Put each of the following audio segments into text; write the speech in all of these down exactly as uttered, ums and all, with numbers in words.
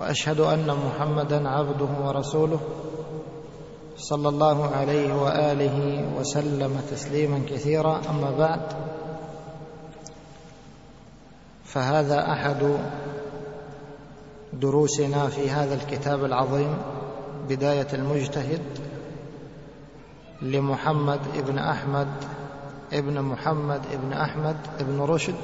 وأشهد أن محمدًا عبده ورسوله صلى الله عليه وآله وسلم تسليمًا كثيرا. أما بعد، فهذا أحد دروسنا في هذا الكتاب العظيم، بداية المجتهد، لمحمد ابن أحمد ابن محمد ابن أحمد ابن رشد،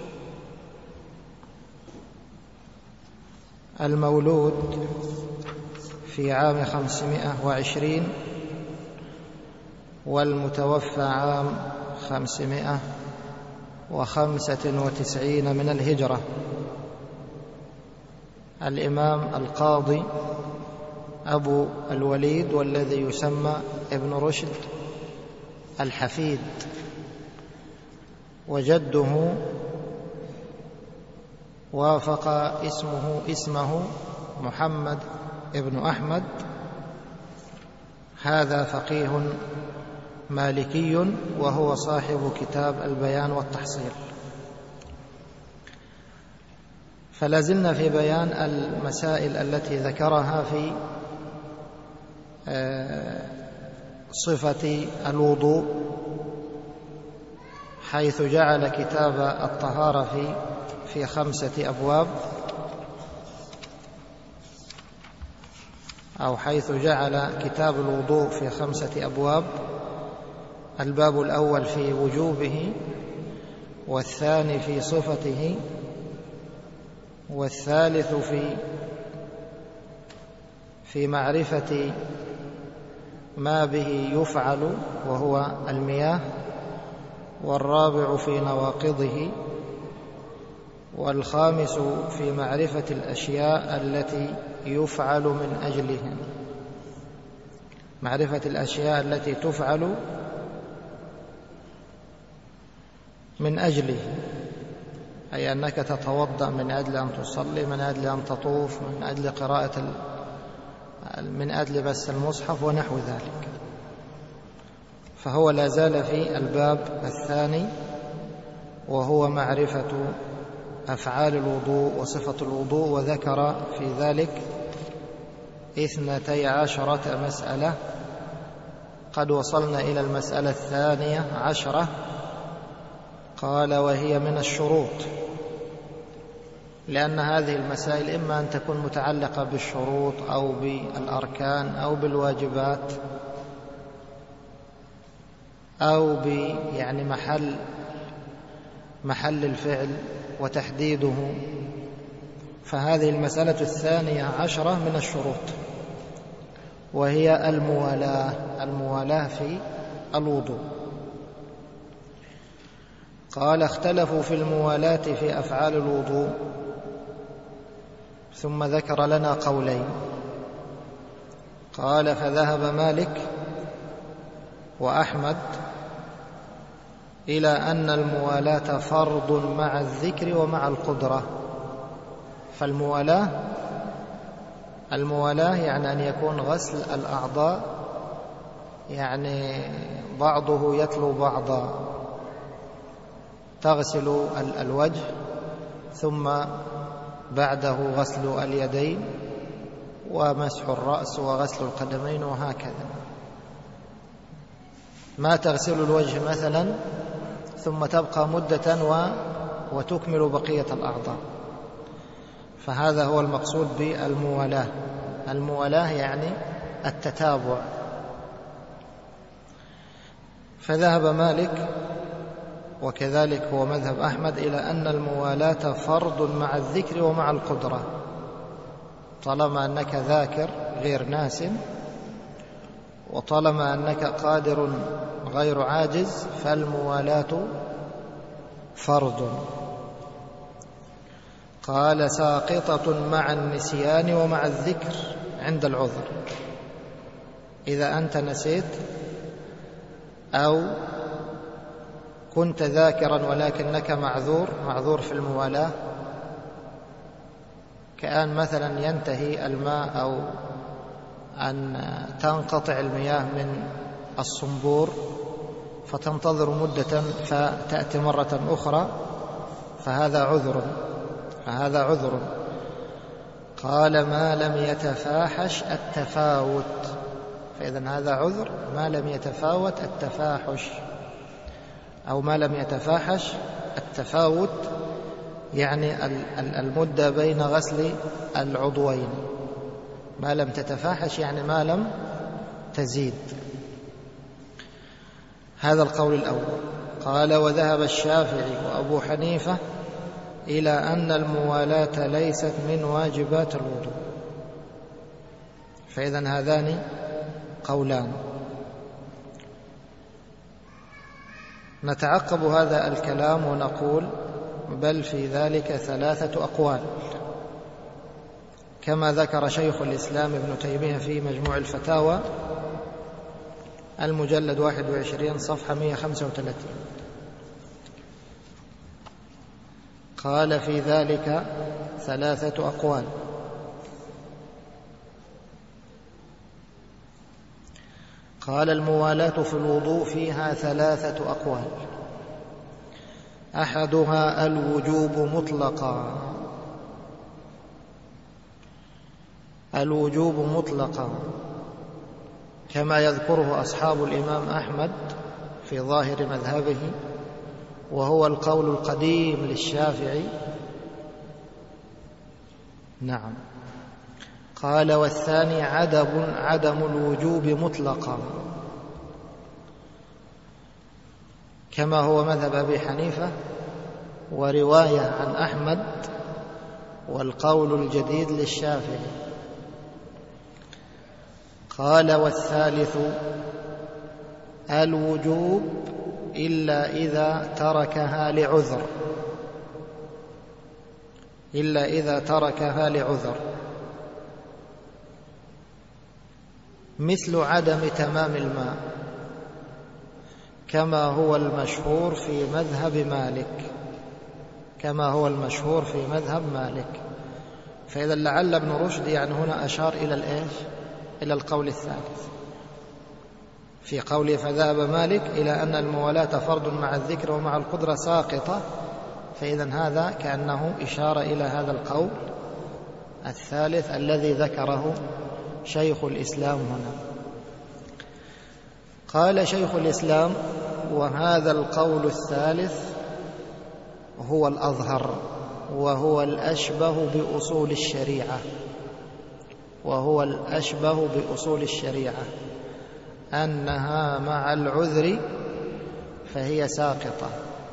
المولود في عام خمسمائة وعشرين والمتوفى عام خمسمائة وخمسة وتسعين من الهجرة. الإمام القاضي أبو الوليد، والذي يسمى ابن رشد الحفيد، وجده وافق اسمه اسمه محمد ابن أحمد. هذا فقيه مالكي، وهو صاحب كتاب البيان والتحصيل. فلا زلنا في بيان المسائل التي ذكرها في صفة الوضوء، حيث جعل كتاب الطهارة في في خمسة أبواب، أو حيث جعل كتاب الوضوء في خمسة أبواب. الباب الأول في وجوبه، والثاني في صفته، والثالث في في معرفة ما به يفعل وهو المياه، والرابع في نواقضه، والخامس في معرفة الأشياء التي يفعل من أجلها، معرفة الأشياء التي تفعل من أجله، أي أنك تتوضأ من أجل أن تصلي، من أجل أن تطوف، من أجل قراءة، من أجل بس المصحف ونحو ذلك. فهو لا زال في الباب الثاني، وهو معرفة أفعال الوضوء وصفة الوضوء، وذكر في ذلك اثنتي عشرة مسألة. قد وصلنا إلى المسألة الثانية عشرة، قال: وهي من الشروط، لأن هذه المسائل إما أن تكون متعلقة بالشروط أو بالأركان أو بالواجبات أو ب يعني محل محل الفعل وتحديده. فهذه المسألة الثانية عشرة من الشروط، وهي الموالاة الموالاة في الوضوء. قال: اختلفوا في الموالاة في أفعال الوضوء، ثم ذكر لنا قولين. قال: فذهب مالك وأحمد إلى أن الموالاة فرض مع الذكر ومع القدرة. فالموالاة الموالاة يعني أن يكون غسل الأعضاء، يعني بعضه يتلو بعضا، تغسل الوجه ثم بعده غسل اليدين ومسح الرأس وغسل القدمين، وهكذا. ما تغسل الوجه مثلا ثم تبقى مدة و... وتكمل بقية الأعضاء. فهذا هو المقصود بالموالاة. الموالاة يعني التتابع. فذهب مالك، وكذلك هو مذهب أحمد، إلى أن الموالاة فرض مع الذكر ومع القدرة. طالما أنك ذاكر غير ناس، وطالما أنك قادر غير عاجز، فالموالاة فرض. قال: ساقطة مع النسيان ومع الذكر عند العذر. إذا أنت نسيت أو كنت ذاكرا ولكنك معذور معذور في الموالاة، كأن مثلا ينتهي الماء أو أن تنقطع المياه من الصنبور، فتنتظر مدة فتأتي مرة أخرى، فهذا عذر فهذا عذر قال ما لم يتفاحش التفاوت، فإذن هذا عذر ما لم يتفاوت التفاحش، أو ما لم يتفاحش التفاوت، يعني المدة بين غسل العضوين، ما لم تتفاحش يعني ما لم تزيد. هذا القول الأول. قال وذهب الشافعي وأبو حنيفة إلى أن الموالاة ليست من واجبات الوضوء، فإذن هذان قولان. نتعقب هذا الكلام ونقول بل في ذلك ثلاثة أقوال، كما ذكر شيخ الإسلام ابن تيمية في مجموع الفتاوى المجلد واحد وعشرين صفحة مئة وخمسة وثلاثين. قال في ذلك ثلاثة أقوال. قال الموالاة في الوضوء فيها ثلاثة أقوال. أحدها الوجوب مطلقا، الوجوب مطلقا كما يذكره أصحاب الإمام أحمد في ظاهر مذهبه، وهو القول القديم للشافعي. نعم. قال والثاني عدم عدم الوجوب مطلقا كما هو مذهب أبي حنيفة ورواية عن أحمد، والقول الجديد للشافعي. قال والثالث الوجوب إلا إذا تركها لعذر، إلا إذا تركها لعذر، مثل عدم تمام الماء كما هو المشهور في مذهب مالك، كما هو المشهور في مذهب مالك. فإذا لعل ابن رشد يعني هنا أشار إلى الإيش؟ إلى القول الثالث في قوله فذهب مالك إلى أن الموالاة فرض مع الذكر ومع القدرة ساقطة، فإذا هذا كأنه إشارة إلى هذا القول الثالث الذي ذكره شيخ الإسلام هنا. قال شيخ الإسلام وهذا القول الثالث هو الأظهر وهو الأشبه بأصول الشريعة، وهو الأشبه بأصول الشريعة أنها مع العذر فهي ساقطة،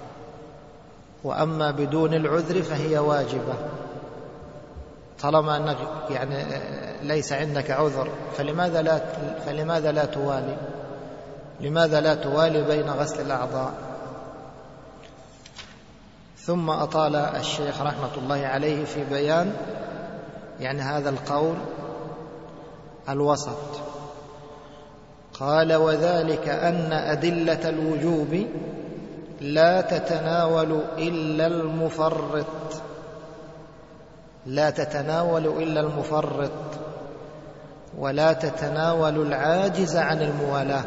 وأما بدون العذر فهي واجبة. طالما أنك يعني ليس عندك عذر فلماذا لا فلماذا لا توالي؟ لماذا لا توالي بين غسل الأعضاء؟ ثم أطال الشيخ رحمة الله عليه في بيان يعني هذا القول الوسط. قال وذلك أن أدلة الوجوب لا تتناول إلا المفرط، لا تتناول إلا المفرط ولا تتناول العاجز عن الموالاة.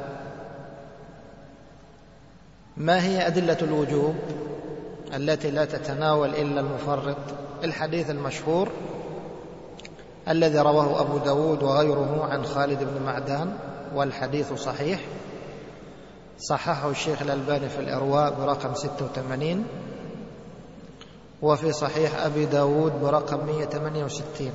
ما هي أدلة الوجوب التي لا تتناول إلا المفرط؟ الحديث المشهور الذي رواه أبو داود وغيره عن خالد بن معدان، والحديث صحيح، صححه الشيخ الألباني في الإرواء برقم ستة وثمانين، وفي صحيح أبي داود برقم مئة وثمانية وستين،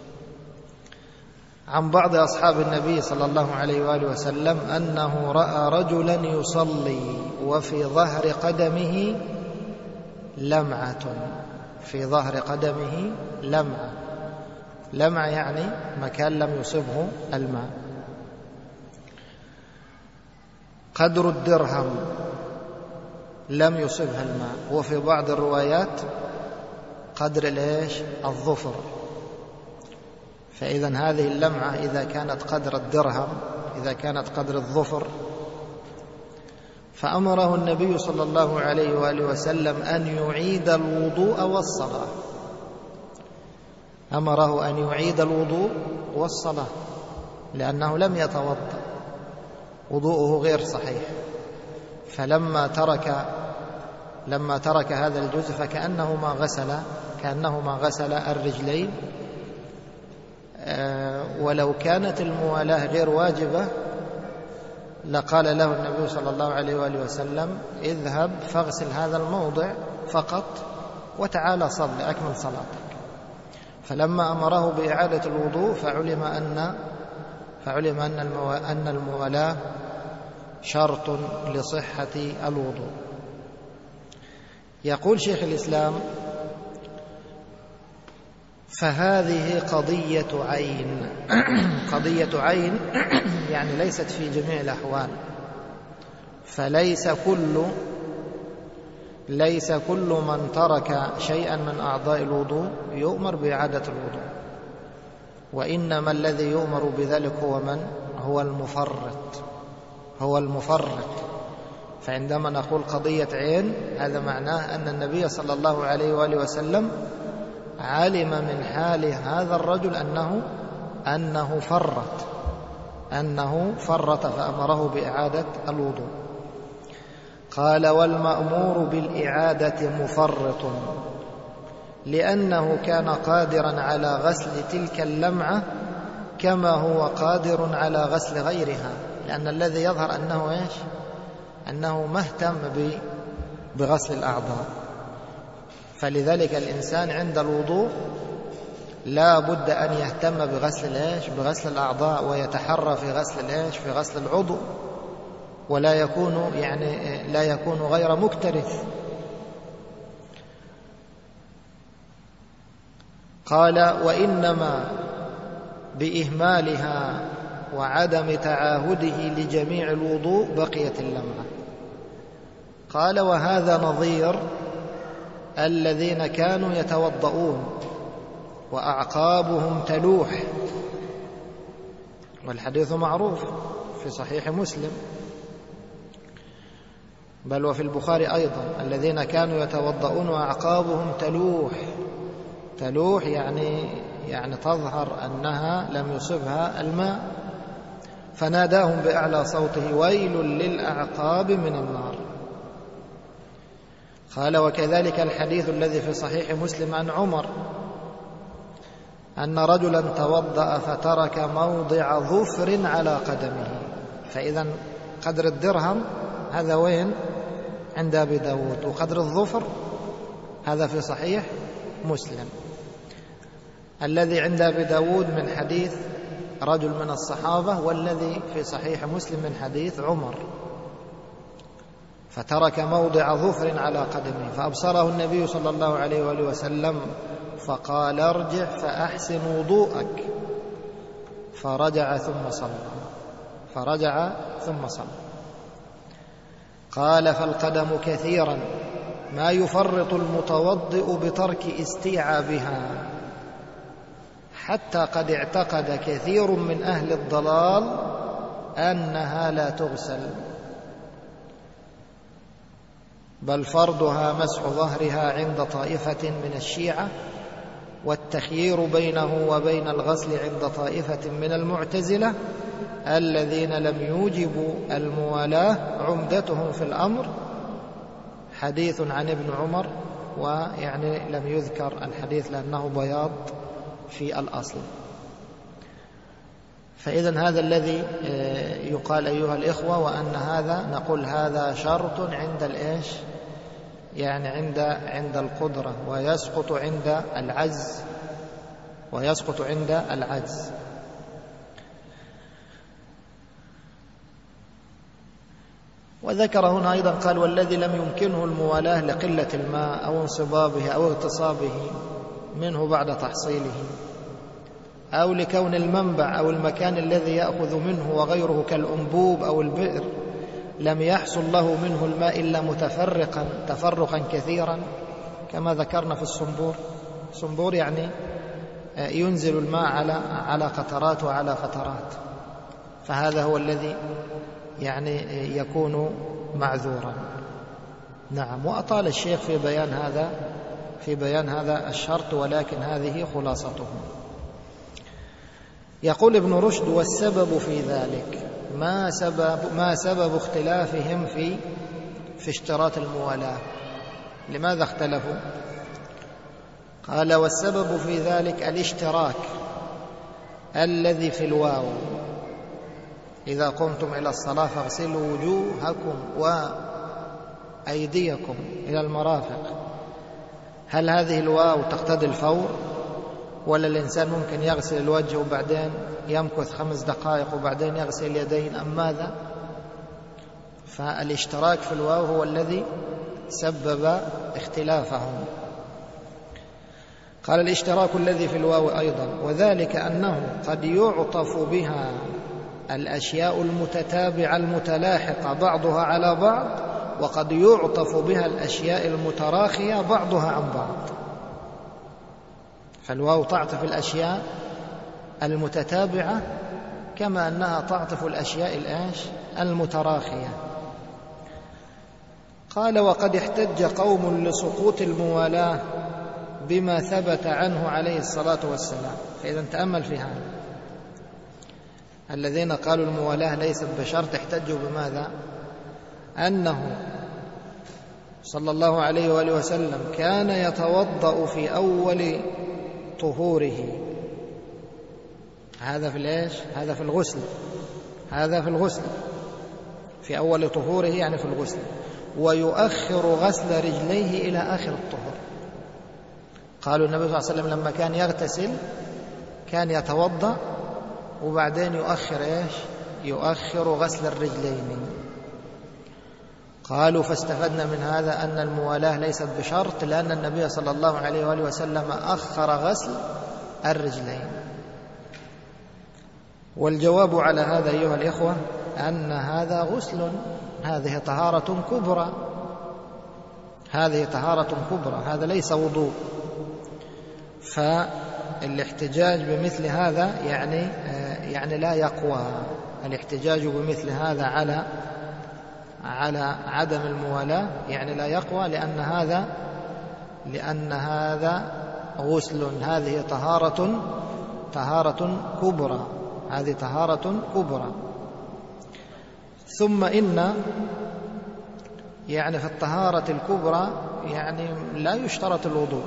عن بعض أصحاب النبي صلى الله عليه وآله وسلم أنه رأى رجلا يصلي وفي ظهر قدمه لمعة، في ظهر قدمه لمعة، لمعة يعني مكان لم يصبه الماء، قدر الدرهم لم يصبها الماء، وفي بعض الروايات قدر الإيش؟ الظفر. فإذا هذه اللمعة إذا كانت قدر الدرهم، إذا كانت قدر الظفر، فأمره النبي صلى الله عليه وآله وسلم أن يعيد الوضوء والصلاة، أمره أن يعيد الوضوء والصلاة لأنه لم يتوضأ، وضوءه غير صحيح. فلما ترك لما ترك هذا الجزء فكأنه ما غسل كأنه ما غسل الرجلين ولو كانت الموالاة غير واجبة لقال له النبي صلى الله عليه وآله وسلم اذهب فاغسل هذا الموضع فقط وتعالى صل أكمل صلاتك. فلما أمره بإعادة الوضوء فعلم أن فعلم أن الموالاة شرط لصحة الوضوء. يقول شيخ الإسلام فهذه قضية عين. قضية عين يعني ليست في جميع الأحوال، فليس كل ليس كل من ترك شيئا من أعضاء الوضوء يؤمر بإعادة الوضوء، وإنما الذي يؤمر بذلك هو من؟ هو المفرط هو المفرط فعندما نقول قضية عين هذا معناه أن النبي صلى الله عليه وآله وسلم علم من حال هذا الرجل أنه أنه فرط أنه فرط فأمره بإعادة الوضوء. قال والمأمور بالإعادة مفرط لأنه كان قادرا على غسل تلك اللمعة كما هو قادر على غسل غيرها، لأن الذي يظهر أنه إيش؟ أنه مهتم بغسل الأعضاء. فلذلك الإنسان عند الوضوء لا بد أن يهتم بغسل الإيش؟ بغسل الأعضاء، ويتحرى في غسل الإيش؟ في غسل العضو، ولا يكون يعني لا يكون غير مكترث. قال وإنما بإهمالها وعدم تعاهده لجميع الوضوء بقيت اللمعة. قال وهذا نظير الذين كانوا يتوضؤون وأعقابهم تلوح، والحديث معروف في صحيح مسلم بل وفي البخاري أيضا، الذين كانوا يتوضؤون وأعقابهم تلوح. تلوح يعني يعني تظهر أنها لم يصبها الماء. فناداهم بأعلى صوته ويل للأعقاب من النار. قال وكذلك الحديث الذي في صحيح مسلم عن عمر أن رجلا توضأ فترك موضع ظفر على قدمه. فإذا قدر الدرهم هذا وين؟ عند أبي داود، وقدر الظفر هذا في صحيح مسلم. الذي عند أبي داود من حديث رجل من الصحابة، والذي في صحيح مسلم من حديث عمر. فترك موضع ظفر على قدمه فأبصره النبي صلى الله عليه وآله وسلم فقال ارجع فأحسن وضوءك، فرجع ثم صلى فرجع ثم صلى. قال فالقدم كثيرا ما يفرط المتوضئ بترك استيعابها، حتى قد اعتقد كثير من أهل الضلال أنها لا تغسل، بل فرضها مسح ظهرها عند طائفة من الشيعة، والتخيير بينه وبين الغسل عند طائفة من المعتزلة الذين لم يوجبوا الموالاة عمدتهم في الأمر حديث عن ابن عمر، ويعني لم يذكر الحديث لأنه بياض في الأصل. فإذن هذا الذي يقال أيها الإخوة، وأن هذا نقول هذا شرط عند الإيش؟ يعني عند عند القدرة، ويسقط عند العجز ويسقط عند العجز. وذكر هنا أيضا قال والذي لم يمكنه الموالاة لقلة الماء أو انصبابه أو اغتصابه منه بعد تحصيله، أو لكون المنبع أو المكان الذي يأخذ منه وغيره كالأنبوب أو البئر لم يحصل له منه الماء إلا متفرقا تفرقا كثيرا، كما ذكرنا في الصنبور. الصنبور يعني ينزل الماء على على قطرات وعلى فترات، فهذا هو الذي يعني يكون معذورا. نعم. وأطال الشيخ في بيان هذا في بيان هذا الشرط، ولكن هذه خلاصته. يقول ابن رشد والسبب في ذلك ما سبب ما سبب اختلافهم في في اشتراط الموالاة. لماذا اختلفوا؟ قال والسبب في ذلك الاشتراك الذي في الواو، إذا قمتم إلى الصلاة فاغسلوا وجوهكم وأيديكم إلى المرافق، هل هذه الواو تقتضي الفور، ولا الإنسان ممكن يغسل الوجه وبعدين يمكث خمس دقائق وبعدين يغسل اليدين أم ماذا؟ فالاشتراك في الواو هو الذي سبب اختلافهم. قال الاشتراك الذي في الواو أيضا، وذلك أنه قد يعطف بها الأشياء المتتابعة المتلاحقة بعضها على بعض، وقد يعطف بها الأشياء المتراخية بعضها عن بعض. فالواو تعطف الأشياء المتتابعة كما أنها تعطف الأشياء الآش المتراخية. قال وقد احتج قوم لسقوط الموالاة بما ثبت عنه عليه الصلاة والسلام. فإذا تأمل في هذا، الذين قالوا الموالاة ليست بشرط احتجوا بماذا؟ أنه صلى الله عليه وآله وسلم كان يتوضأ في أول طهوره، هذا في الإيش؟ هذا في الغسل، هذا في الغسل في أول طهوره يعني في الغسل، ويؤخر غسل رجليه إلى آخر الطهور. قالوا النبي صلى الله عليه وسلم لما كان يغتسل كان يتوضأ وبعدين يؤخر إيش؟ يؤخر غسل الرجلين. قالوا فاستفدنا من هذا أن الموالاة ليست بشرط، لأن النبي صلى الله عليه وآله وسلم أخر غسل الرجلين. والجواب على هذا أيها الإخوة أن هذا غسل، هذه طهارة كبرى، هذه طهارة كبرى، هذا ليس وضوء. فالاحتجاج بمثل هذا يعني يعني لا يقوى، الاحتجاج بمثل هذا على على عدم الموالاة يعني لا يقوى، لأن هذا لأن هذا غسل، هذه طهارة طهارة كبرى، هذه طهارة كبرى. ثم إن يعني في الطهارة الكبرى يعني لا يشترط الوضوء،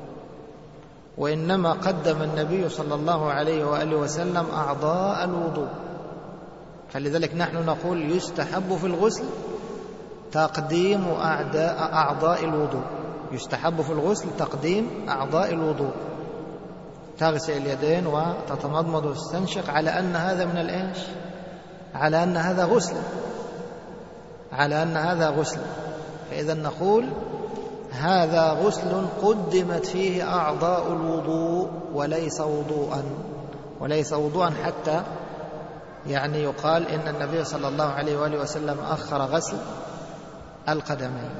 وإنما قدم النبي صلى الله عليه وآله وسلم أعضاء الوضوء. فلذلك نحن نقول يستحب في الغسل تقديم أعضاء الوضوء، يستحب في الغسل تقديم أعضاء الوضوء، تغسل اليدين وتتمضمض وتستنشق على أن هذا من الإيش؟ على أن هذا غسل، على أن هذا غسل. فإذا نقول هذا غسل قدمت فيه أعضاء الوضوء وليس وضوءا، وليس وضوءا حتى يعني يقال إن النبي صلى الله عليه وآله وسلم أخر غسل القدمين.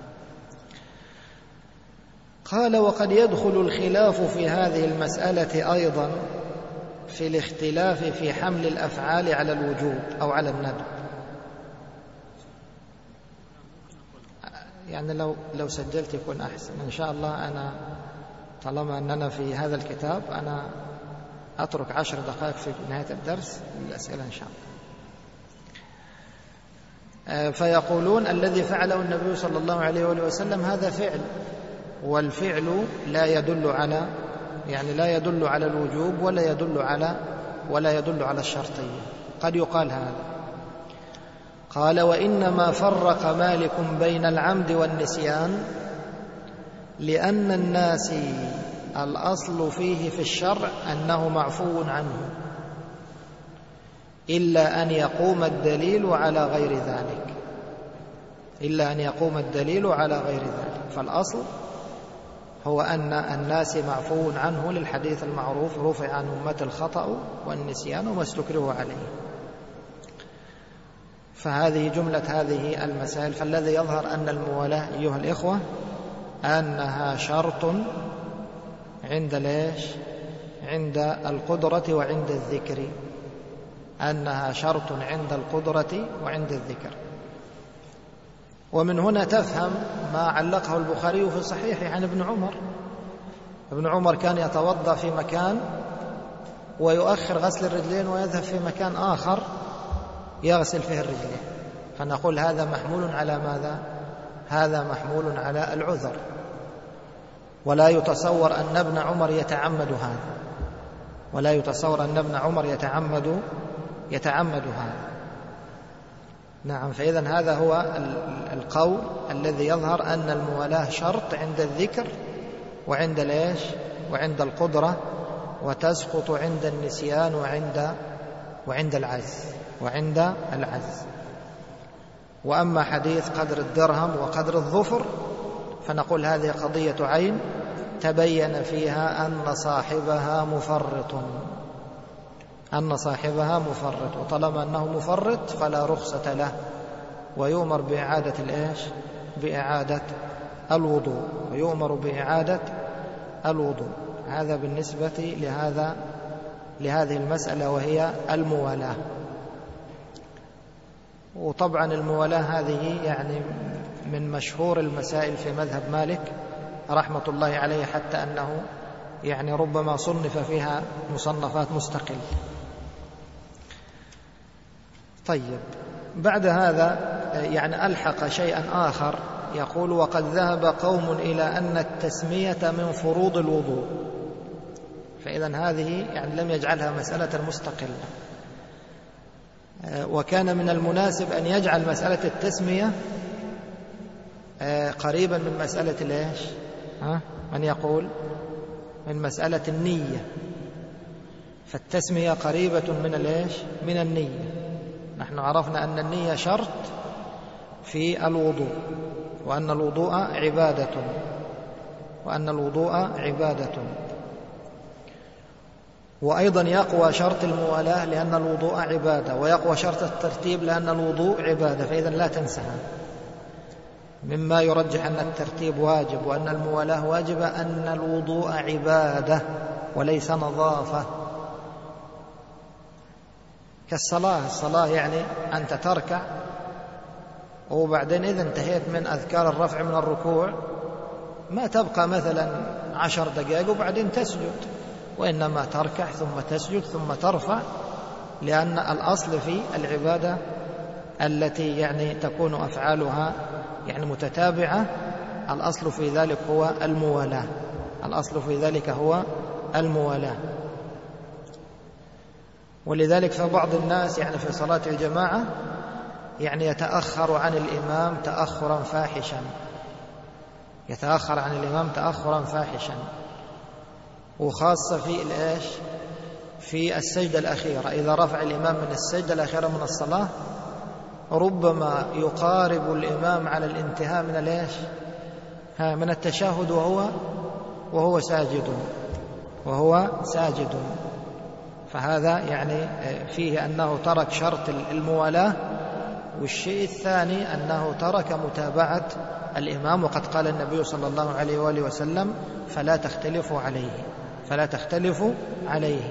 قال وقد يدخل الخلاف في هذه المسألة أيضا في الاختلاف في حمل الأفعال على الوجوب أو على الندب. يعني لو لو سجلت يكون أحسن إن شاء الله. أنا طالما أننا في هذا الكتاب أنا أترك عشر دقائق في نهاية الدرس للأسئلة إن شاء الله. فيقولون الذي فعله النبي صلى الله عليه وآله وسلم هذا فعل، والفعل لا يدل على يعني لا يدل على الوجوب ولا يدل على ولا يدل على الشرطية. قد يقال هذا. قال وإنما فرق مالك بين العمد والنسيان لأن الناس الأصل فيه في الشرع أنه معفو عنه إلا أن يقوم الدليل على غير ذلك، إلا أن يقوم الدليل على غير ذلك. فالأصل هو أن الناس معفو عنه للحديث المعروف رفع عن أمة الخطأ والنسيان وما استكره عليه. فهذه جملة هذه المسائل. فالذي يظهر أن الموالاة أيها الإخوة أنها شرط عند ليش؟ عند القدرة وعند الذكر، أنها شرط عند القدرة وعند الذكر. ومن هنا تفهم ما علقه البخاري في صحيحه عن ابن عمر. ابن عمر كان يتوضأ في مكان ويؤخر غسل الرجلين ويذهب في مكان آخر يغسل فيه الرجلين. فنقول هذا محمول على ماذا؟ هذا محمول على العذر، ولا يتصور أن ابن عمر يتعمد هذا، ولا يتصور أن ابن عمر يتعمد يتعمد هذا. نعم، فإذن هذا هو القول الذي يظهر أن الموالاة شرط عند الذكر وعند ليش وعند القدرة، وتسقط عند النسيان وعند وعند العجز وعند العجز. وأما حديث قدر الدرهم وقدر الظفر فنقول هذه قضية عين تبين فيها أن صاحبها مفرط أن صاحبها مفرط وطالما أنه مفرط فلا رخصة له، ويؤمر بإعادة الإيش بإعادة الوضوء ويؤمر بإعادة الوضوء. هذا بالنسبة لهذا لهذه المسألة وهي الموالاة. وطبعا الموالاة هذه يعني من مشهور المسائل في مذهب مالك رحمة الله عليه، حتى أنه يعني ربما صنف فيها مصنفات مستقل. طيب، بعد هذا يعني ألحق شيئا آخر يقول: وقد ذهب قوم إلى أن التسمية من فروض الوضوء. فإذن هذه يعني لم يجعلها مسألة مستقلة، وكان من المناسب أن يجعل مسألة التسمية قريبا من مسألة الإيش ها من يقول من مسألة النية. فالتسمية قريبة من الإيش من النية. نحن عرفنا أن النية شرط في الوضوء، وأن الوضوء عبادة وأن الوضوء عبادة وأيضا يقوى شرط الموالاة لأن الوضوء عبادة، ويقوى شرط الترتيب لأن الوضوء عبادة. فإذا لا تنسها. مما يرجح أن الترتيب واجب وأن الموالاة واجبة أن الوضوء عبادة وليس نظافة. كالصلاة، الصلاة يعني أنت تركع وبعدين إذا انتهيت من أذكار الرفع من الركوع ما تبقى مثلا عشر دقائق وبعدين تسجد، وإنما تركع ثم تسجد ثم ترفع، لأن الأصل في العبادة التي يعني تكون أفعالها يعني متتابعة الأصل في ذلك هو الموالاة الأصل في ذلك هو الموالاة. ولذلك فبعض الناس يعني في صلاة الجماعة يعني يتأخر عن الإمام تأخرا فاحشا يتأخر عن الإمام تأخرا فاحشا وخاصة في الإيش في السجدة الأخيرة. إذا رفع الإمام من السجدة الأخيرة من الصلاة ربما يقارب الإمام على الانتهاء من الإيش ها من التشهد وهو وهو ساجد وهو ساجد فهذا يعني فيه أنه ترك شرط الموالاة. والشيء الثاني أنه ترك متابعة الإمام، وقد قال النبي صلى الله عليه وآله وسلم: فلا تختلفوا عليه فلا تختلفوا عليه.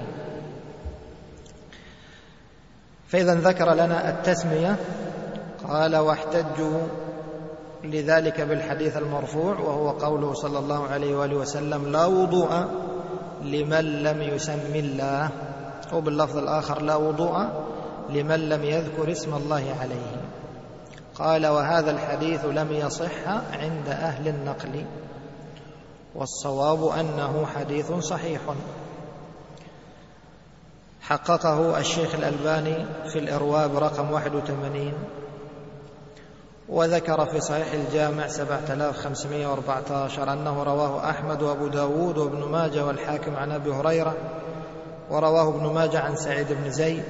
فإذا ذكر لنا التسمية قال: واحتجوا لذلك بالحديث المرفوع وهو قوله صلى الله عليه وآله وسلم: لا وضوء لمن لم يسم الله، وباللفظ الآخر: لا وضوء لمن لم يذكر اسم الله عليه. قال: وهذا الحديث لم يصح عند أهل النقل، والصواب أنه حديث صحيح. حققه الشيخ الألباني في الإرواء برقم واحد وثمانين، وذكر في صحيح الجامع سبعة آلاف وخمسمائة وأربعة عشر أنه رواه أحمد وأبو داود وابن ماجه والحاكم عن أبي هريرة، ورواه ابن ماجه عن سعيد بن زيد.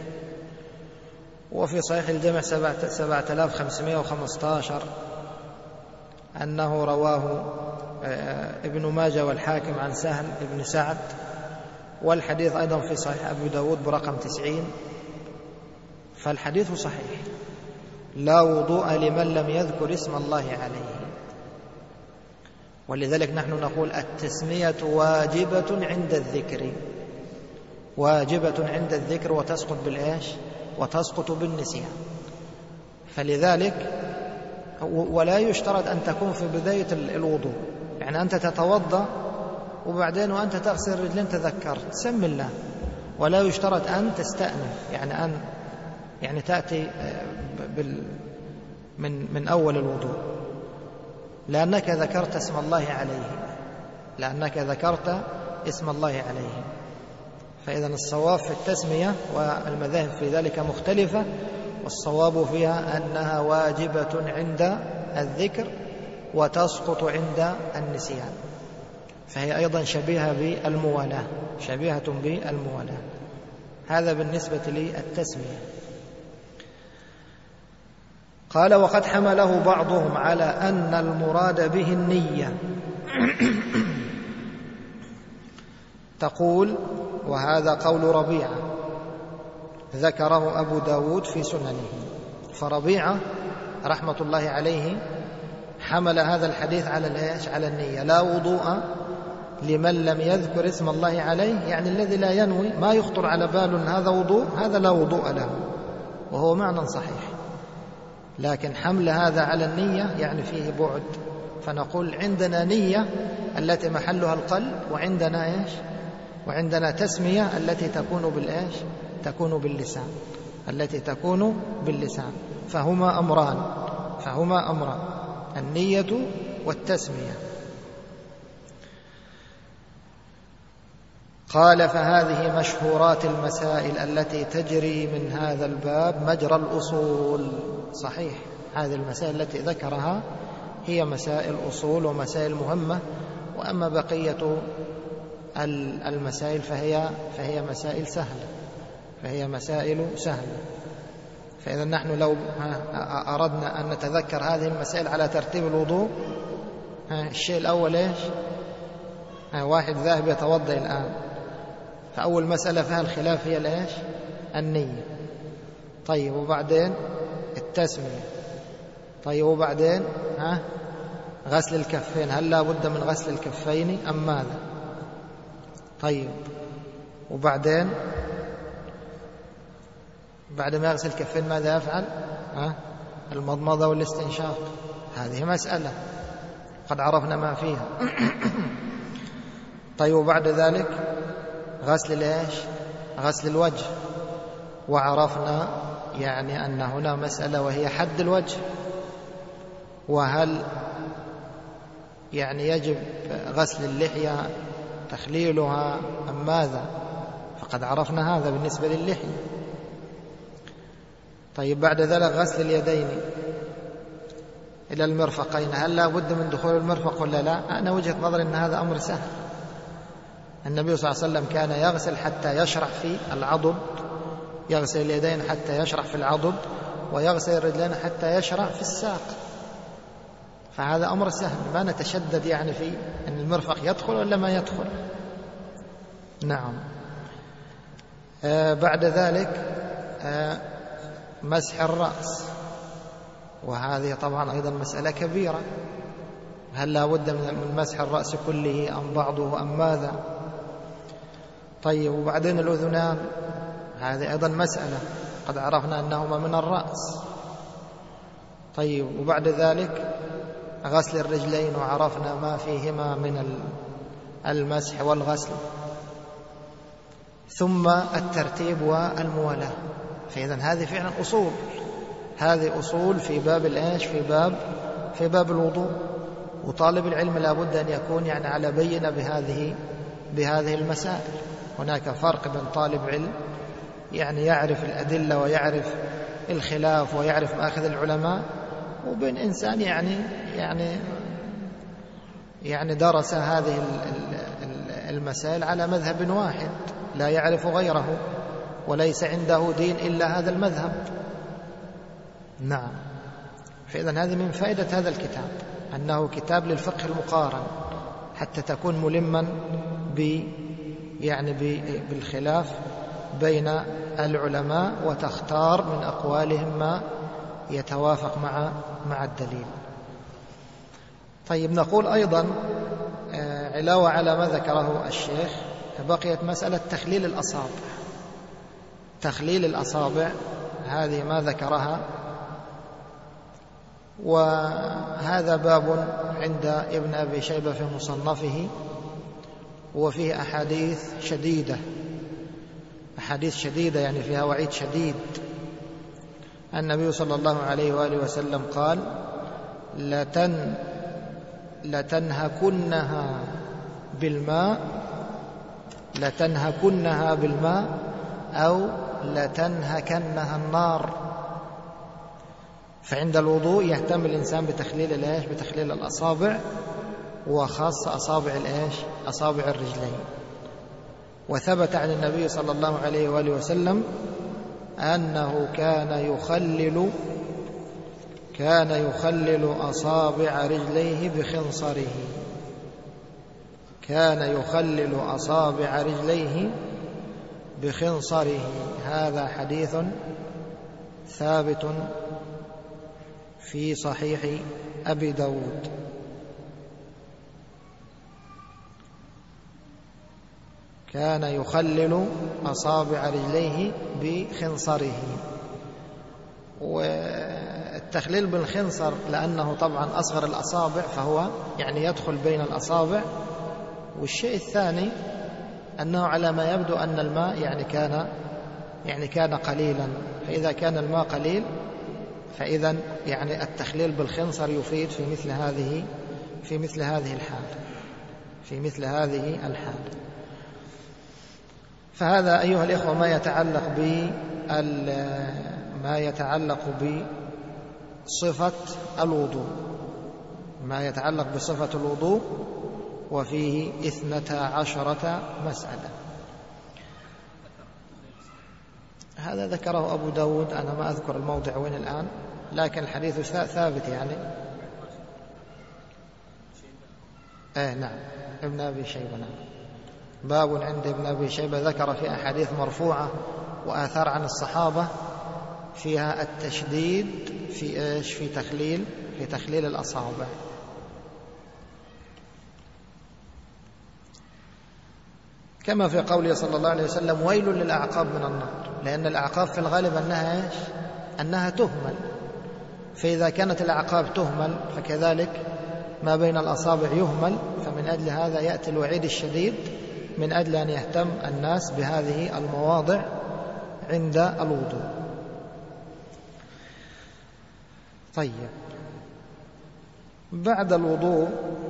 وفي صحيح الجامع سبعة آلاف وخمسمائة وخمسة عشر أنه رواه ابن ماجه والحاكم عن سهل بن سعد، والحديث أيضا في صحيح أبي داود برقم تسعين. فالحديث صحيح: لا وضوء لمن لم يذكر اسم الله عليه. ولذلك نحن نقول التسمية واجبة عند الذكر واجبة عند الذكر وتسقط بالإيش وتسقط بالنسيان. فلذلك ولا يشترط أن تكون في بداية الوضوء، يعني أنت تتوضأ وبعدين وأنت تغسل الرجلين تذكرت سم الله، ولا يشترط أن تستأنف، يعني أن يعني تأتي بال من من أول الوضوء، لأنك ذكرت اسم الله عليه لأنك ذكرت اسم الله عليه فإذا الصواب في التسمية والمذاهب في ذلك مختلفة، والصواب فيها أنها واجبة عند الذكر وتسقط عند النسيان، فهي أيضا شبيهة بالموالاة، شبيهة بالموالاة. هذا بالنسبة للتسمية. قال: وقد حمله بعضهم على أن المراد به النية. تقول: وهذا قول ربيعة ذكره أبو داود في سننه. فربيعة رحمة الله عليه حمل هذا الحديث على الإيش؟ على النية. لا وضوء لمن لم يذكر اسم الله عليه، يعني الذي لا ينوي، ما يخطر على بال أن هذا وضوء، هذا لا وضوء له، وهو معنى صحيح. لكن حمل هذا على النية يعني فيه بعد، فنقول عندنا نية التي محلها القلب، وعندنا إيش؟ وعندنا تسمية التي تكون بالإيش؟ تكون باللسان، التي تكون باللسان. فهما أمران، فهما أمران النية والتسمية. قال: فهذه مشهورات المسائل التي تجري من هذا الباب مجرى الأصول. صحيح، هذه المسائل التي ذكرها هي مسائل أصول ومسائل مهمة، وأما بقية المسائل فهي فهي مسائل سهلة، فهي مسائل سهلة. فإذا نحن لو أردنا أن نتذكر هذه المسائل على ترتيب الوضوء، الشيء الأول إيش؟ واحد ذاهب يتوضأ الآن، فأول مسألة فيها الخلاف هي الإيش؟ النية. طيب، وبعدين التسمية. طيب، وبعدين ها غسل الكفين، هل لا بد من غسل الكفين أم ماذا؟ طيب، وبعدين بعد ما يغسل الكفين ماذا يفعل؟ ها المضمضة والاستنشاق. هذه مسألة قد عرفنا ما فيها. طيب، وبعد ذلك غسل الإيش؟ غسل الوجه، وعرفنا يعني أن هنا مسألة وهي حد الوجه، وهل يعني يجب غسل اللحية تخليلها أم ماذا؟ فقد عرفنا هذا بالنسبة للحية. طيب، بعد ذلك غسل اليدين إلى المرفقين، هل لا بد من دخول المرفق ولا لا؟ أنا وجهة نظري أن هذا أمر سهل. النبي صلى الله عليه وسلم كان يغسل حتى يشرع في العضد، يغسل اليدين حتى يشرع في العضد، ويغسل الرجلين حتى يشرع في الساق. فهذا أمر سهل، ما نتشدد يعني في أن المرفق يدخل ولا ما يدخل. نعم. آه بعد ذلك آه مسح الرأس، وهذه طبعا أيضا مسألة كبيرة، هل لا بد من مسح الرأس كله أم بعضه أم ماذا؟ طيب، وبعدين الأذنان، هذه أيضا مسألة قد عرفنا أنهما من الرأس. طيب، وبعد ذلك غسل الرجلين، وعرفنا ما فيهما من المسح والغسل، ثم الترتيب والموالاة. فإذا هذه فعلا أصول، هذه أصول في باب الإيش؟ في باب في باب الوضوء. وطالب العلم لا بد أن يكون يعني على بينة بهذه بهذه المسائل. هناك فرق بين طالب علم يعني يعرف الأدلة ويعرف الخلاف ويعرف مآخذ العلماء، وبين إنسان يعني يعني يعني درس هذه المسائل على مذهب واحد لا يعرف غيره، وليس عنده دين إلا هذا المذهب. نعم. فإذا هذه من فائدة هذا الكتاب، أنه كتاب للفقه المقارن، حتى تكون ملما ب يعني بالخلاف بين العلماء، وتختار من أقوالهم ما يتوافق مع مع الدليل. طيب، نقول أيضا علاوة على ما ذكره الشيخ، بقيت مسألة تخليل الأصابع. تخليل الأصابع هذه ما ذكرها، وهذا باب عند ابن أبي شيبة في مصنفه، وفيه أحاديث شديدة، أحاديث شديدة يعني فيها وعيد شديد. النبي صلى الله عليه وآله وسلم قال: لتن لتنهكنها بالماء لتنهكنها بالماء أو لتنهكنها النار. فعند الوضوء يهتم الإنسان بتخليل الإيش؟ بتخليل الأصابع، وخاصة أصابع الإيش؟ أصابع الرجلين. وثبت عن النبي صلى الله عليه وآله وسلم أنه كان يخلل كان يخلل أصابع رجليه بخنصره كان يخلل أصابع رجليه بخنصره. هذا حديث ثابت في صحيح أبي داود. كان يخلل أصابع رجليه بخنصره. والتخليل بالخنصر لأنه طبعا أصغر الأصابع فهو يعني يدخل بين الأصابع. والشيء الثاني أنه على ما يبدو أن الماء يعني كان يعني كان قليلا، فإذا كان الماء قليل فإذا يعني التخليل بالخنصر يفيد في مثل هذه في مثل هذه الحال في مثل هذه الحال. فهذا أيها الإخوة ما يتعلق ب ما يتعلق بصفة الوضوء ما يتعلق بصفة الوضوء وفيه اثنتا عشرة مسألة. هذا ذكره أبو داود، أنا ما أذكر الموضع وين الآن، لكن الحديث ثابت يعني. آه نعم، ابن أبي شيبة. نعم، باب عند ابن أبي شيبة ذكر في أحاديث مرفوعة وآثار عن الصحابة فيها التشديد في إيش؟ في تخليل في تخليل الأصابع. كما في قوله صلى الله عليه وسلم: ويل للأعقاب من النار، لأن الأعقاب في الغالب أنها إيش؟ أنها تهمل. فإذا كانت الأعقاب تهمل فكذلك ما بين الأصابع يهمل. فمن أجل هذا يأتي الوعيد الشديد من أجل أن يهتم الناس بهذه المواضع عند الوضوء. طيب، بعد الوضوء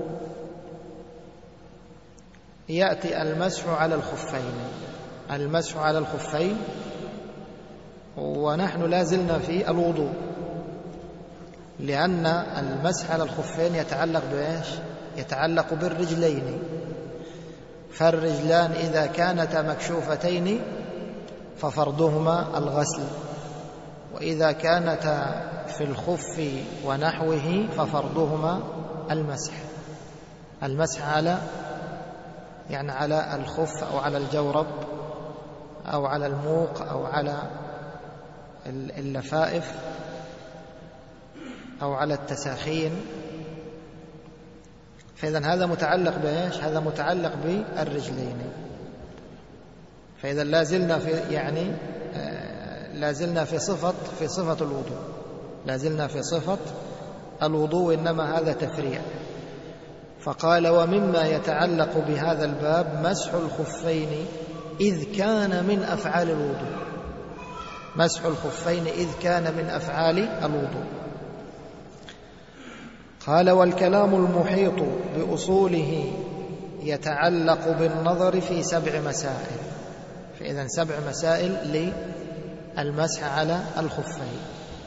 يأتي المسح على الخفين المسح على الخفين ونحن لا زلنا في الوضوء، لأن المسح على الخفين يتعلق بإيش؟ يتعلق بالرجلين. فالرجلان إذا كانتا مكشوفتين ففرضهما الغسل، وإذا كانتا في الخف ونحوه ففرضهما المسح المسح على يعني على الخف أو على الجورب أو على الموق أو على اللفائف أو على التساخين. فإذا هذا متعلق بإيش؟ هذا متعلق بالرجلين. فإذا لا زلنا في يعني لا زلنا في صفة في صفة الوضوء لا زلنا في صفة الوضوء إنما هذا تفريع. فقال: ومما يتعلق بهذا الباب مسح الخفين إذ كان من أفعال الوضوء مسح الخفين إذ كان من أفعال الوضوء. قال: والكلام المحيط بأصوله يتعلق بالنظر في سبع مسائل. فإذا سبع مسائل للمسح على الخفين.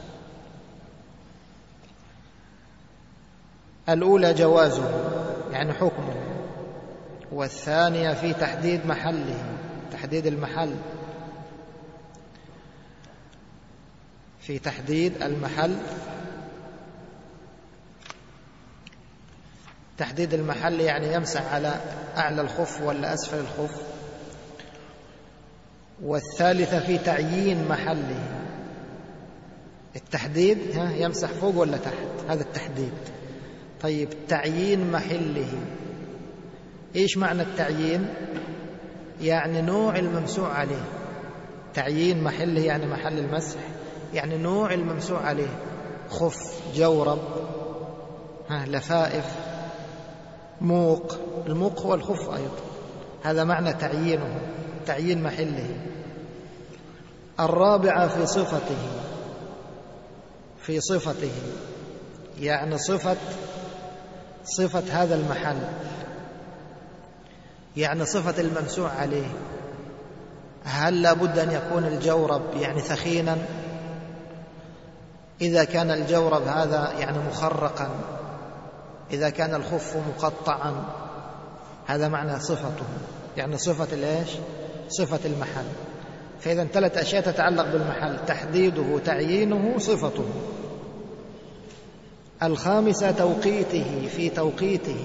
الأولى جوازه يعني حكمه، والثانية في تحديد محله تحديد المحل في تحديد المحل تحديد المحل يعني يمسح على أعلى الخف ولا أسفل الخف. والثالثة في تعيين محله. التحديد ها يمسح فوق ولا تحت، هذا التحديد. طيب، تعيين محله، إيش معنى التعيين؟ يعني نوع الممسوح عليه. تعيين محله يعني محل المسح، يعني نوع الممسوح عليه، خف، جورب، ها لفائف، موق. الموق هو الخف أيضا، هذا معنى تعيينه، تعيين محله. الرابعة في صفته في صفته يعني صفة صفة هذا المحل. يعني صفة الممسوح عليه، هل لابد أن يكون الجورب يعني ثخينا؟ إذا كان الجورب هذا يعني مخرقا، إذا كان الخف مقطعا، هذا معنى صفته، يعني صفة الإيش؟ صفة المحل. فإذا ثلاث أشياء تتعلق بالمحل: تحديده، تعيينه، صفته. الخامسة توقيته، في توقيته،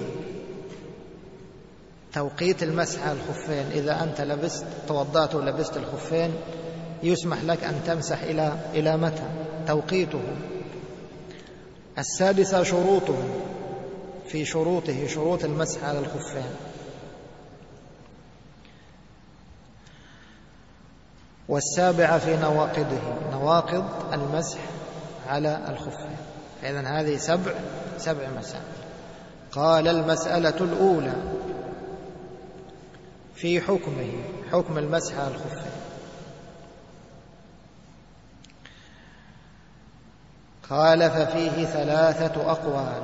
توقيت المسح على الخفين. إذا أنت لبست توضأت ولبست الخفين يسمح لك أن تمسح إلى إلى متى؟ توقيته. السادسة شروطه، في شروطه، شروط المسح على الخفين. والسابعة في نواقضه، نواقض المسح على الخفين. فإذن هذه سبع سبع مسائل. قال: المسألة الأولى في حكمه، حكم المسح على الخفين. قال: ففيه ثلاثة أقوال،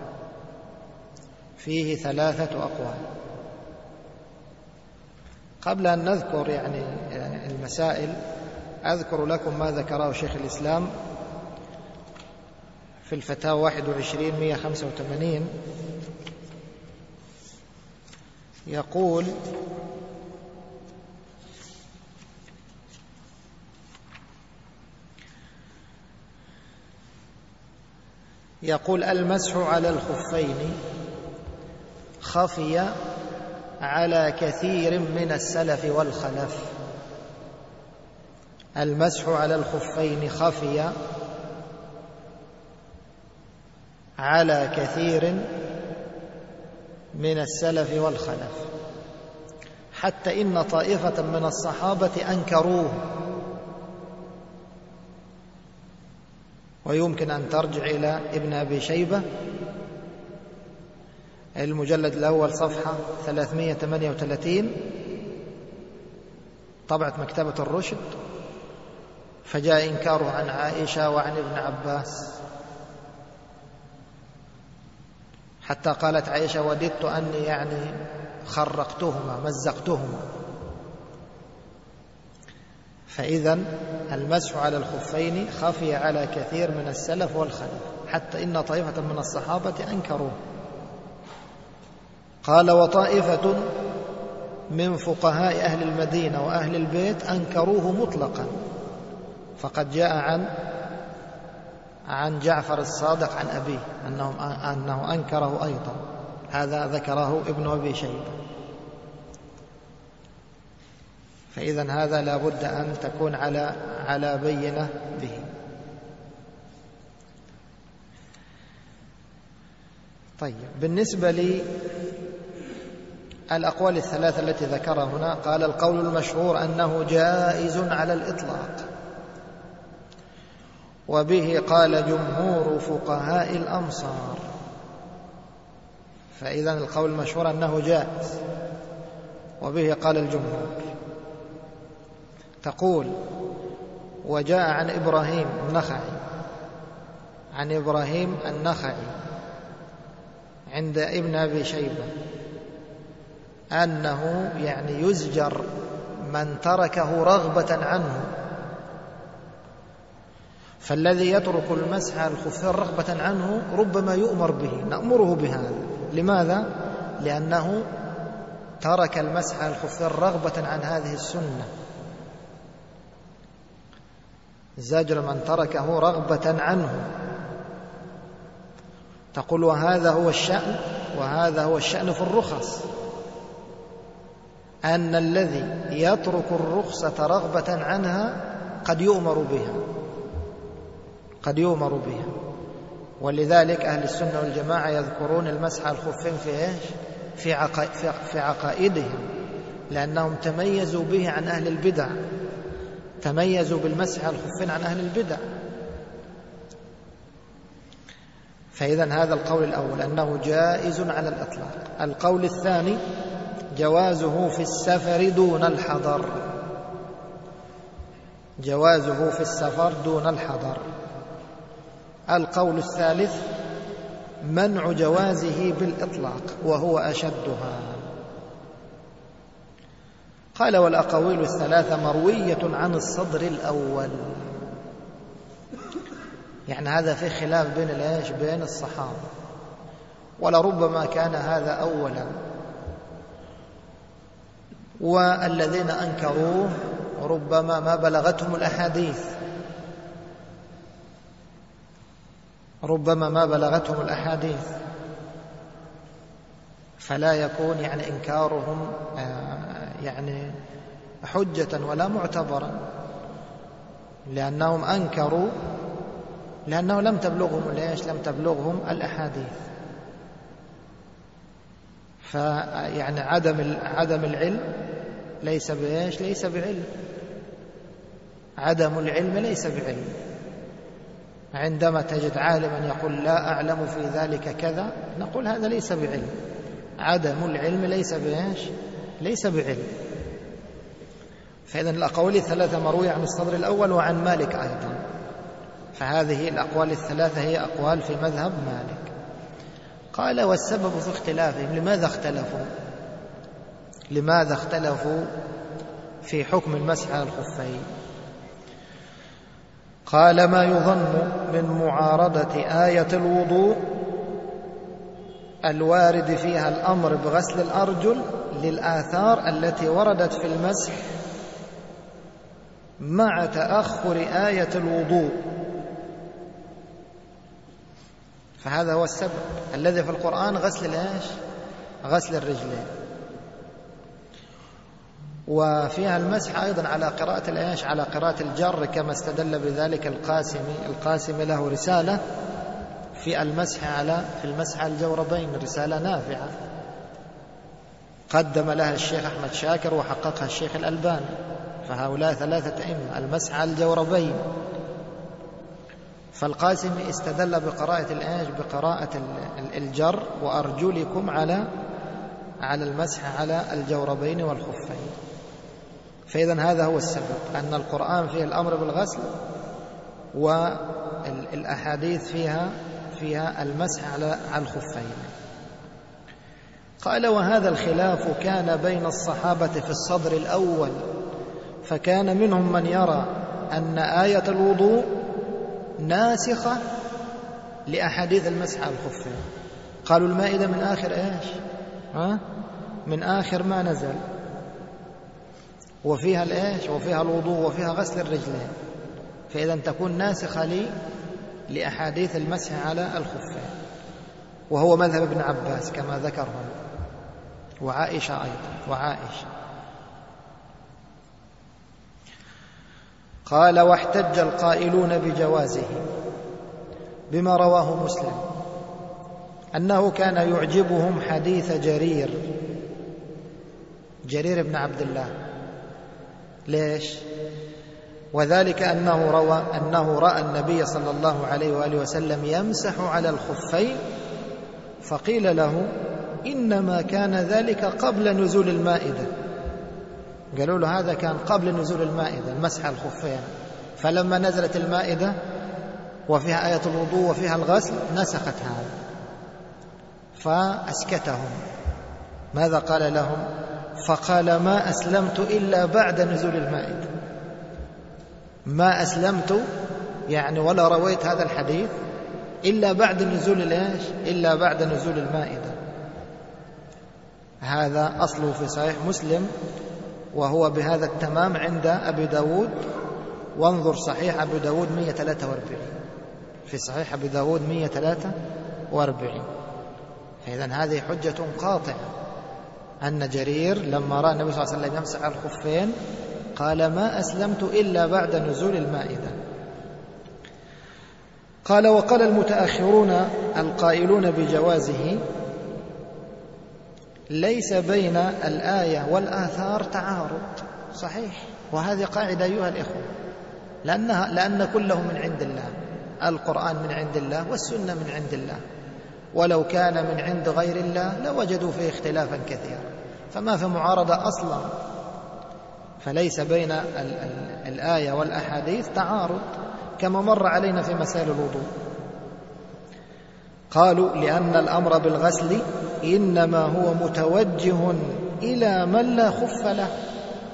فيه ثلاثة أقوال. قبل أن نذكر يعني المسائل أذكر لكم ما ذكره شيخ الإسلام في الفتاوى واحد وعشرين مئة وخمسة وثمانين. يقول: يقول المسح على الخفين خفي على كثير من السلف والخلف. المسح على الخفين خفي على كثير من السلف والخلف، حتى إن طائفة من الصحابة أنكروه. ويمكن أن ترجع إلى ابن أبي شيبة المجلد الأول صفحة ثلاثمئة وثمانية وثلاثين، طبعة مكتبة الرشد، فجاء إنكاره عن عائشة وعن ابن عباس، حتى قالت عائشة: وددت أني يعني خرقتهما مزقتهما. فإذا المسح على الخفين خفي على كثير من السلف والخلف، حتى إن طائفة من الصحابة أنكروه. قال: وطائفة من فقهاء أهل المدينة وأهل البيت أنكروه مطلقا، فقد جاء عن عن جعفر الصادق عن أبيه أنه, أنه أنكره أيضا. هذا ذكره ابن أبي شيبة. فإذا هذا لا بد أن تكون على على بينة به. طيب، بالنسبة لي الأقوال الثلاثة التي ذكرها هنا، قال: القول المشهور أنه جائز على الإطلاق، وبه قال جمهور فقهاء الأمصار. فإذا القول المشهور أنه جائز، وبه قال الجمهور. تقول: وجاء عن إبراهيم النخعي، عن إبراهيم النخعي عند ابن أبي شيبة أنه يعني يزجر من تركه رغبة عنه. فالذي يترك المسح على الخفين رغبة عنه ربما يؤمر به، نأمره بهذا. لماذا؟ لأنه ترك المسح على الخفين رغبة عن هذه السنة. زجر من تركه رغبة عنه. تقول: وهذا هو الشأن، وهذا هو الشأن في الرخص، أن الذي يترك الرخصة رغبة عنها قد يؤمر بها، قد يؤمر بها. ولذلك أهل السنة والجماعة يذكرون المسح على الخفين في إيش؟ في, عقا... في عقائدهم، لأنهم تميزوا به عن أهل البدع، تميزوا بالمسح على الخفين عن أهل البدع. فإذا هذا القول الأول أنه جائز على الإطلاق. القول الثاني جوازه في السفر دون الحضر، جوازه في السفر دون الحضر. القول الثالث منع جوازه بالإطلاق، وهو أشدها، قال والأقاويل الثلاثة مروية عن الصدر الأول. يعني هذا في خلاف بين الإيش بين الصحابة، ولربما كان هذا أولا، والذين أنكروه ربما ما بلغتهم الأحاديث ربما ما بلغتهم الأحاديث فلا يكون يعني إنكارهم يعني حجة ولا معتبرا، لأنهم أنكروا لأنه لم تبلغهم ليش لم تبلغهم الأحاديث. فيعني عدم عدم العلم ليس بإيش ليس بعلم، عدم العلم ليس بعلم. عندما تجد عالما يقول لا أعلم في ذلك كذا، نقول هذا ليس بعلم. عدم العلم ليس بإيش ليس بعلم. فإذا الأقوال الثلاثة مروية عن الصدر الأول وعن مالك أيضا، فهذه الأقوال الثلاثة هي أقوال في مذهب مالك. قال والسبب في اختلافهم، لماذا اختلفوا لماذا اختلفوا في حكم المسح على الخفين؟ قال ما يظن من معارضة آية الوضوء الوارد فيها الأمر بغسل الأرجل للآثار التي وردت في المسح مع تأخر آية الوضوء. فهذا هو السبب الذي في القرآن غسل الإيش غسل الرجلين، وفيها المسح أيضا على قراءة الإيش على قراءة الجر، كما استدل بذلك القاسمي القاسمي له رسالة في المسح على في المسح على الجوربين، رسالة نافعة قدم لها الشيخ أحمد شاكر وحققها الشيخ الألباني. فهؤلاء ثلاثة أئمة المسح على الجوربين. فالقاسمي استدل بقراءة الآية بقراءة الجر وأرجلكم على على المسح على الجوربين والخفين. فإذا هذا هو السبب، أن القرآن فيه الأمر بالغسل والأحاديث فيها فيها المسح على الخفين. قال وهذا الخلاف كان بين الصحابة في الصدر الأول، فكان منهم من يرى أن آية الوضوء ناسخة لأحاديث المسح على الخفين. قالوا المائدة من آخر إيش ها؟ من آخر ما نزل، وفيها الإيش وفيها الوضوء وفيها غسل الرجلين، فإذا تكون ناسخة لي لأحاديث المسح على الخفين، وهو مذهب ابن عباس كما ذكرهم وعائشة أيضا وعائشة. قال واحتج القائلون بجوازه بما رواه مسلم أنه كان يعجبهم حديث جرير جرير بن عبد الله. ليش؟ وذلك أنه روى أنه رأى النبي صلى الله عليه وآله وسلم يمسح على الخفين، فقيل له إنما كان ذلك قبل نزول المائدة. قالوا له هذا كان قبل نزول المائدة المسح على الخفين، فلما نزلت المائدة وفيها آية الوضوء وفيها الغسل نسخت هذا، فأسكتهم. ماذا قال لهم؟ فقال ما أسلمت إلا بعد نزول المائدة. ما أسلمت يعني ولا رويت هذا الحديث إلا بعد نزول الإيش إلا بعد نزول المائدة. هذا أصله في صحيح مسلم، وهو بهذا التمام عند أبي داود. وانظر صحيح أبي داود مئة وثلاثة وأربعين، في صحيح أبي داود مئة وثلاثة وأربعين. فإذن هذه حجة قاطعة أن جرير لما رأى النبي صلى الله عليه وسلم يمسح على الخفين قال ما أسلمت إلا بعد نزول المائدة. قال وقال المتأخرون القائلون بجوازه ليس بين الآية والآثار تعارض. صحيح، وهذه قاعدة أيها الإخوة، لأنها لأن كله من عند الله. القرآن من عند الله والسنة من عند الله، ولو كان من عند غير الله لوجدوا فيه اختلافا كثيرا، فما في معارضة أصلا. فليس بين الآية والأحاديث تعارض كما مر علينا في مسائل الوضوء. قالوا لأن الأمر بالغسل إنما هو متوجه إلى من لا خف له.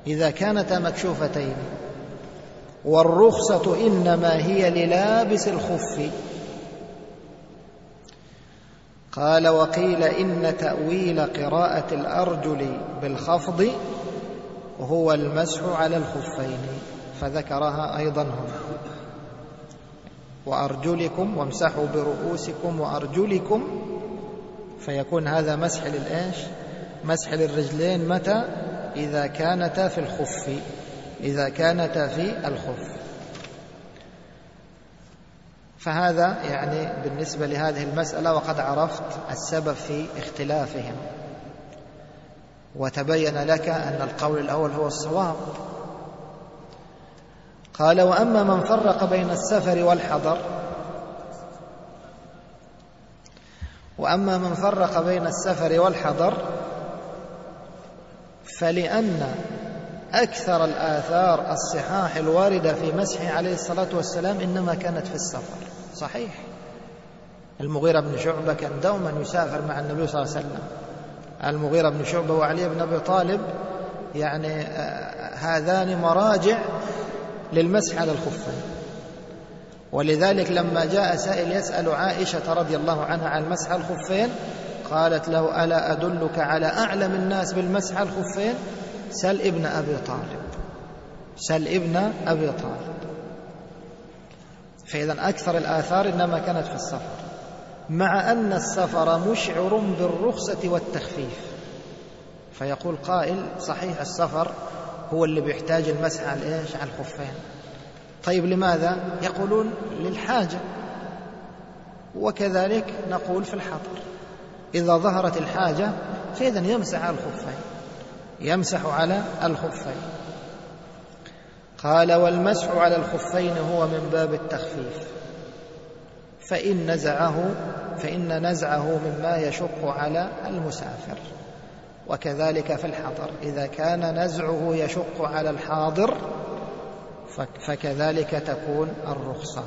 إذا كانتا مكشوفتين، والرخصة إنما هي للابس الخف. قال: وقيل إن تأويل قراءة الأرجل بالخفض هو المسح على الخفين، فذكرها أيضا هنا: وأرجلكم وامسحوا برؤوسكم وأرجلكم، فيكون هذا مسح للإيش؟ مسح للرجلين. متى؟ إذا كانتا في الخف، إذا كانتا في الخف. فهذا يعني بالنسبة لهذه المسألة، وقد عرفت السبب في اختلافهم، وتبين لك أن القول الأول هو الصواب. قال: وأما من فرق بين السفر والحضر وأما من فرق بين السفر والحضر فلأن أكثر الآثار الصحاح الواردة في مسحه عليه الصلاة والسلام إنما كانت في السفر. صحيح، المغيرة بن شعبة كان دوما يسافر مع النبي صلى الله عليه وسلم. المغيرة بن شعبة وعلي بن أبي طالب يعني هذان مراجع للمسح على الخفين. ولذلك لما جاء سائل يسأل عائشة رضي الله عنها عن المسح على الخفين، قالت له: ألا أدلك على أعلم الناس بالمسح على الخفين؟ سل ابن أبي طالب، سل ابن أبي طالب. فإذا أكثر الآثار إنما كانت في السفر، مع أن السفر مشعر بالرخصة والتخفيف. فيقول قائل: صحيح السفر هو اللي بيحتاج المسح على الإيش؟ على الخفين. طيب لماذا؟ يقولون للحاجة. وكذلك نقول في الحضر، إذا ظهرت الحاجة فإذن يمسح على الخفين، يمسح على الخفين. قال: والمسح على الخفين هو من باب التخفيف، فإن نزعه فإن نزعه مما يشق على المسافر. وكذلك في الحضر، إذا كان نزعه يشق على الحاضر فكذلك تكون الرخصة.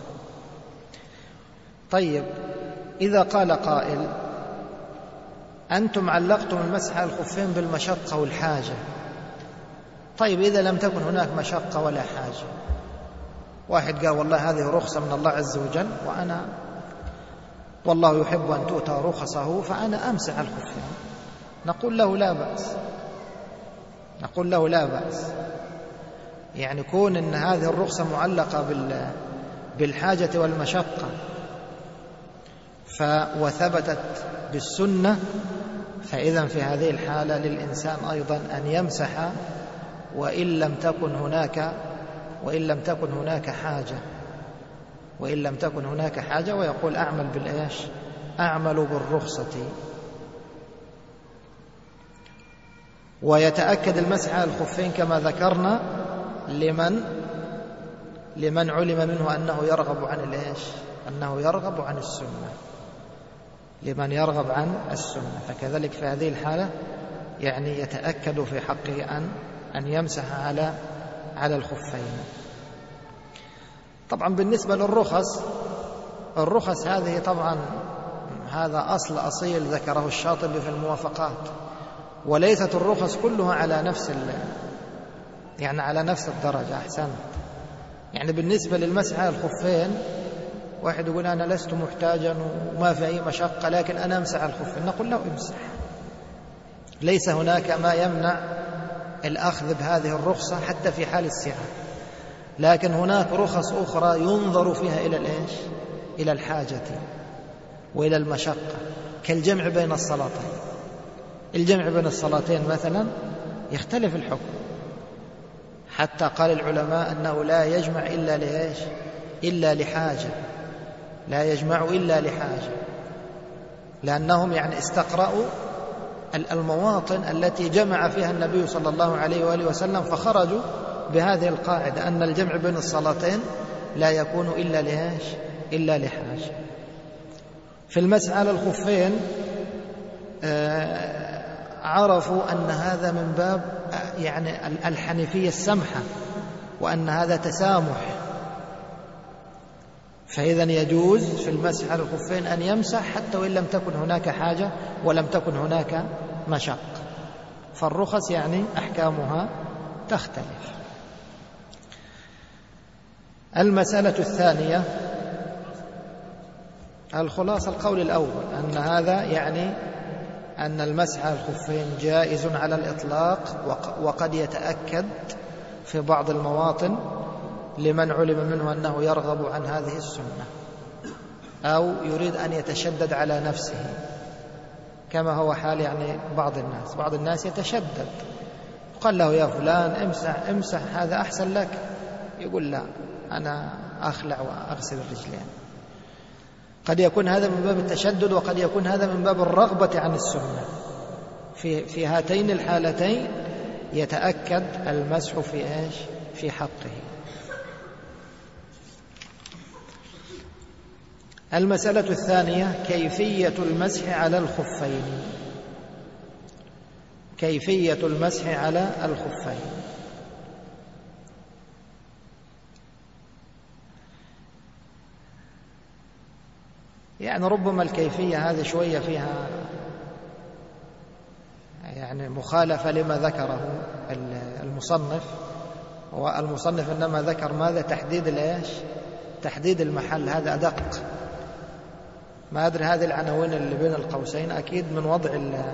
طيب، إذا قال قائل: أنتم علقتم المسح على الخفين بالمشقة والحاجة. طيب، إذا لم تكن هناك مشقة ولا حاجة، واحد قال: والله هذه رخصة من الله عز وجل، وأنا والله يحب أن تؤتى رخصه، فأنا أمسح على الخفين. نقول له لا بأس، نقول له لا بأس. يعني كون أن هذه الرخصة معلقة بالحاجة والمشقة وثبتت بالسنة، فإذا في هذه الحالة للإنسان أيضا أن يمسح وإن لم تكن هناك وإن لم تكن هناك حاجة وإن لم تكن هناك حاجة ويقول: أعمل بالإيش؟ أعمل بالرخصة. ويتأكد المسح على الخفين كما ذكرنا لمن لمن علم منه أنه يرغب عن الإيش؟ أنه يرغب عن السنة، لمن يرغب عن السنة. فكذلك في هذه الحالة يعني يتأكد في حقه أن أن يمسح على على الخفين. طبعا بالنسبة للرخص، الرخص هذه طبعا هذا أصل أصيل ذكره الشاطبي في الموافقات، وليست الرخص كلها على نفس يعني على نفس الدرجة. أحسنت. يعني بالنسبة للمسح على الخفين، واحد يقول: أنا لست محتاجا وما في أي مشقة، لكن أنا أمسح على الخفين. نقول له: امسح، ليس هناك ما يمنع الأخذ بهذه الرخصة حتى في حال السعة. لكن هناك رخص أخرى ينظر فيها إلى الإيش؟ إلى الحاجة وإلى المشقة، كالجمع بين الصلاتين. الجمع بين الصلاتين مثلا يختلف الحكم، حتى قال العلماء أنه لا يجمع إلا لإيش؟ إلا لحاجة، لا يجمع إلا لحاجة، لأنهم يعني استقرأوا المواطن التي جمع فيها النبي صلى الله عليه وآله وسلم، فخرجوا بهذه القاعدة أن الجمع بين الصلاتين لا يكون إلا لإيش؟ إلا لحاجة. في المسح على الخفين آه عرفوا أن هذا من باب يعني الحنيفية السمحة، وأن هذا تسامح، فإذا يجوز في المسح على الخفين أن يمسح حتى وإن لم تكن هناك حاجة ولم تكن هناك مشق. فالرخص يعني أحكامها تختلف. المسألة الثانية، الخلاصة القول الأول أن هذا يعني أن المسح على الخفين جائز على الإطلاق، وقد يتأكد في بعض المواطن لمن علم منه أنه يرغب عن هذه السنة أو يريد أن يتشدد على نفسه، كما هو حال يعني بعض الناس. بعض الناس يتشدد، قال له يا فلان امسح امسح هذا أحسن لك، يقول لا أنا أخلع وأغسل الرجلين. قد يكون هذا من باب التشدد، وقد يكون هذا من باب الرغبة عن السنة. في في هاتين الحالتين يتأكد المسح في ايش؟ في حقه. المسألة الثانية كيفية المسح على الخفين. كيفية المسح على الخفين. يعني ربما الكيفية هذه شوية فيها يعني مخالفة لما ذكره المصنف. والمصنف إنما ذكر ماذا؟ تحديد الإيش؟ تحديد المحل، هذا أدق. ما أدري هذه العناوين اللي بين القوسين أكيد من وضع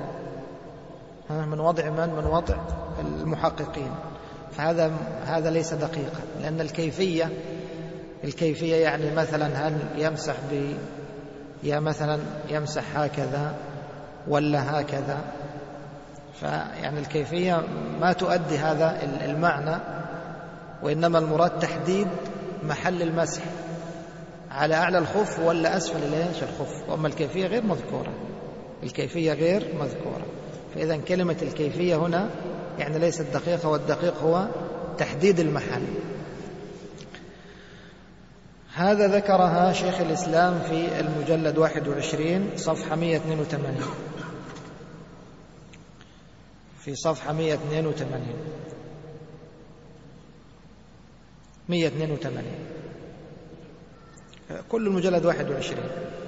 من وضع من من وضع المحققين، فهذا هذا ليس دقيقا، لأن الكيفية الكيفية يعني مثلا هل يمسح ب يا مثلا يمسح هكذا ولا هكذا، فيعني الكيفية ما تؤدي هذا المعنى، وإنما المراد تحديد محل المسح على أعلى الخف ولا أسفل ليش الخف، وأما الكيفية غير مذكورة. الكيفية غير مذكورة، فإذا كلمة الكيفية هنا يعني ليست دقيقة، والدقيق هو تحديد المحل. هذا ذكرها شيخ الإسلام في المجلد واحد وعشرين صفحة مئة واثنين وثمانين، في صفحة مئة واثنين وثمانين مئة واثنين وثمانين كل المجلد واحد وعشرين.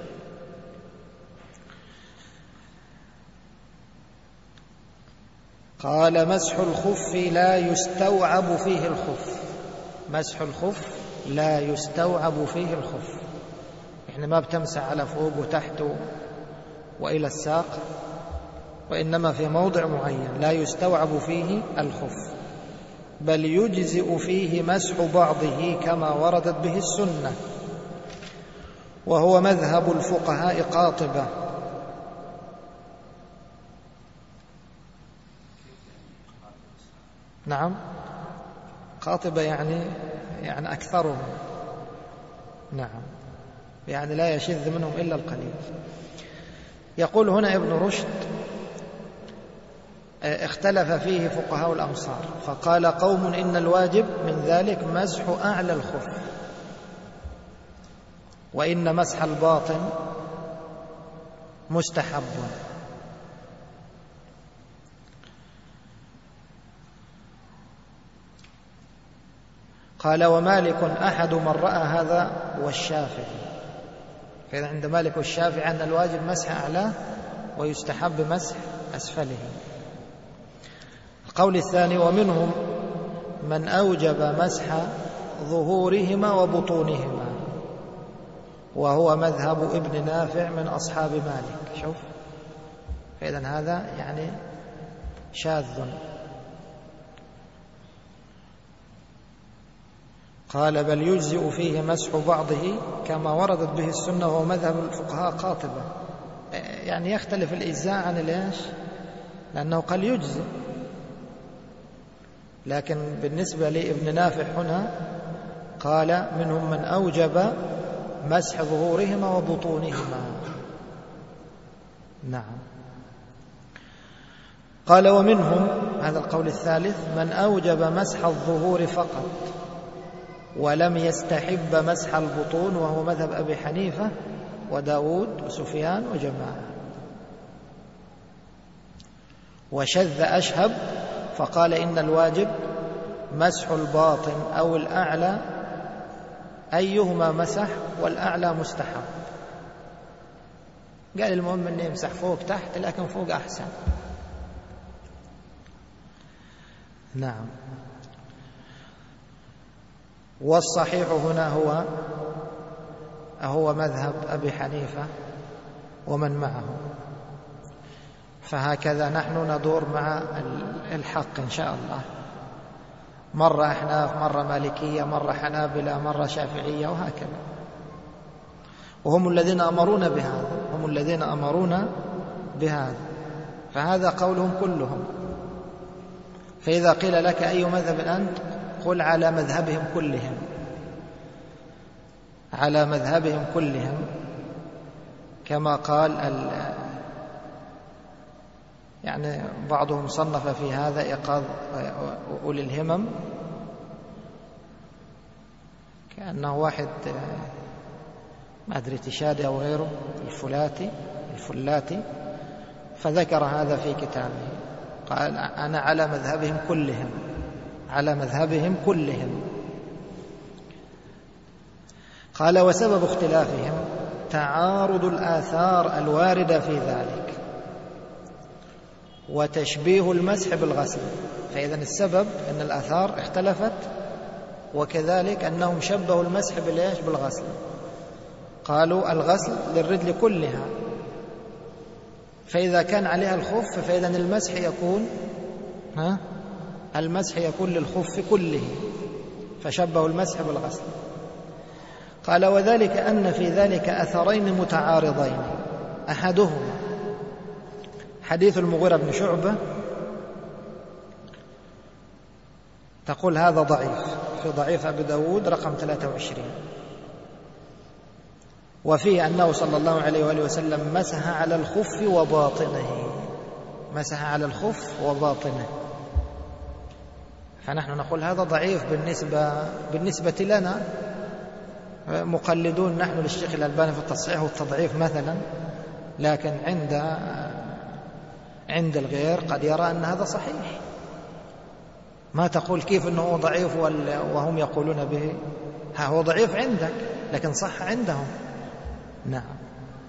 قال مسح الخف لا يستوعب فيه الخف. مسح الخف لا يستوعب فيه الخف، يعني ما بتمسح على فوق وتحت وإلى الساق، وإنما في موضع معين لا يستوعب فيه الخف، بل يجزئ فيه مسح بعضه كما وردت به السنة، وهو مذهب الفقهاء قاطبة. نعم، قاطبة يعني يعني أكثرهم، نعم، يعني لا يشذ منهم إلا القليل. يقول هنا ابن رشد اختلف فيه فقهاء الأمصار، فقال قوم إن الواجب من ذلك مسح أعلى الخف، وإن مسح الباطن مستحب. قال ومالك أحد من رأى هذا والشافعي. فإذا عند مالك والشافعي أن الواجب مسح أعلاه ويستحب مسح أسفله. القول الثاني ومنهم من أوجب مسح ظهورهما وبطونهما، وهو مذهب ابن نافع من أصحاب مالك. شوف، فإذا هذا يعني شاذ. قال بل يجزئ فيه مسح بعضه كما وردت به السنة، وهو مذهب الفقهاء قاطبة. يعني يختلف الإجزاء عن الإيش، لأنه قال يجزئ، لكن بالنسبة لابن نافع هنا قال منهم من أوجب مسح ظهورهما وبطونهما. نعم. قال ومنهم، هذا القول الثالث، من أوجب مسح الظهور فقط ولم يستحب مسح البطون، وهو مذهب أبي حنيفة وداود وسفيان وجماعة. وشذ أشهب فقال إن الواجب مسح الباطن أو الأعلى، أيهما مسح، والأعلى مستحب. قال المهم أن يمسح فوق تحت، لكن فوق أحسن. نعم. والصحيح هنا هو هو مذهب أبي حنيفة ومن معه. فهكذا نحن ندور مع الحق إن شاء الله، مرة أحناف، مرة مالكية، مرة حنابلة، مرة شافعية، وهكذا. وهم الذين أمرونا بهذا، هم الذين أمرونا بهذا، فهذا قولهم كلهم. فإذا قيل لك أي مذهب أنت، قل على مذهبهم كلهم، على مذهبهم كلهم، كما قال ال يعني بعضهم صنف في هذا إيقاظ أولي الهمم، كأنه واحد ما أدري تشادي أو غيره، الفلاتي الفلاتي فذكر هذا في كتابه، قال أنا على مذهبهم كلهم، على مذهبهم كلهم. قال وسبب اختلافهم تعارض الآثار الواردة في ذلك وتشبيه المسح بالغسل. فإذن السبب أن الآثار اختلفت، وكذلك أنهم شبهوا المسح بالإيش؟ بالغسل. قالوا الغسل للرجل كلها، فإذا كان عليها الخف فإذن المسح يكون ها المسح يكون للخف كله، فشبهوا المسح بالغسل. قال وذلك أن في ذلك أثرين متعارضين، أحدهما حديث المغيرة بن شعبة، تقول هذا ضعيف، في ضعيف أبي داود رقم ثلاثة وعشرين، وفيه أنه صلى الله عليه وآله وسلم مسح على الخف وباطنه، مسح على الخف وباطنه. فنحن نقول هذا ضعيف بالنسبة بالنسبة لنا، مقلدون نحن للشيخ الألباني في التصحيح والتضعيف مثلا، لكن عند عند الغير قد يرى أن هذا صحيح. ما تقول كيف أنه ضعيف وهم يقولون به، ها هو ضعيف عندك لكن صح عندهم. نعم.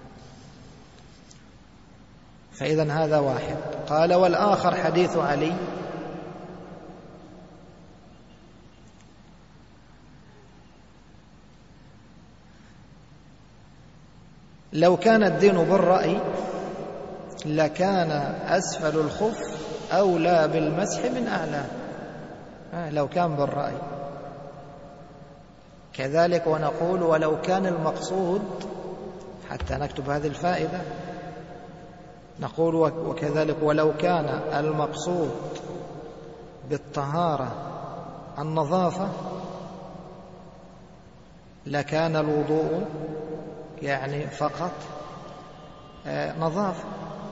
فإذن هذا واحد. قال والآخر حديث علي، لو كان الدين بالرأي لكان أسفل الخف أولى بالمسح من أعلاه. لو كان بالرأي. كذلك ونقول ولو كان المقصود، حتى نكتب هذه الفائدة، نقول وكذلك ولو كان المقصود بالطهارة النظافة لكان الوضوء يعني فقط نظافة.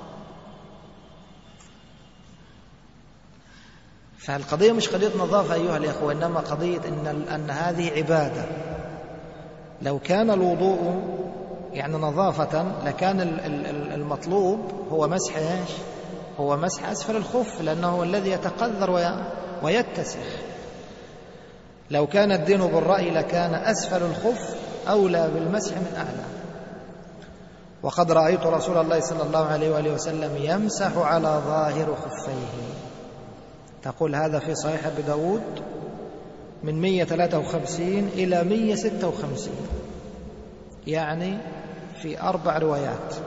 فالقضية مش قضية نظافة أيها الأخوة، إنما قضية إن, أن هذه عبادة. لو كان الوضوء يعني نظافة لكان المطلوب هو مسح ايش؟ هو مسح أسفل الخف، لأنه هو الذي يتقذر ويتسخ. لو كان الدين بالرأي لكان أسفل الخف أولى بالمسح من أعلى. وقد رأيت رسول الله صلى الله عليه وآله وسلم يمسح على ظاهر خفيه. تقول هذا في صحيح أبي داود من مئة وثلاثة وخمسين إلى مئة وستة وخمسين، يعني في أربع روايات،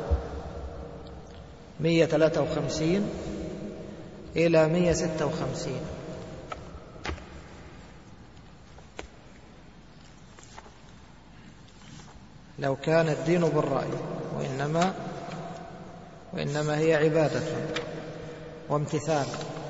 مئة وثلاثة وخمسين إلى مئة وستة وخمسين. لو كان الدين بالرأي، وإنما وإنما هي عبادة وامتثال.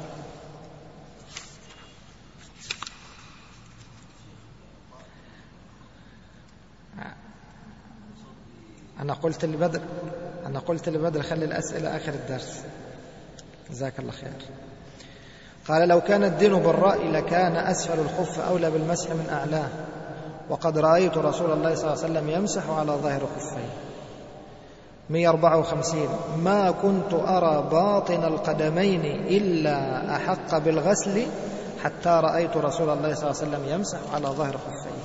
أنا قلت لبدر أنا قلت لبدر خلي الأسئلة آخر الدرس، جزاك الله خير. قال لو كان الدين بالرأي لكان أسفل الخف أولى بالمسح من أعلاه، وقد رأيت رسول الله صلى الله عليه وسلم يمسح على ظاهر خفيه. مئة وأربعة وخمسين ما كنت أرى باطن القدمين إلا أحق بالغسل حتى رأيت رسول الله صلى الله عليه وسلم يمسح على ظاهر خفيه.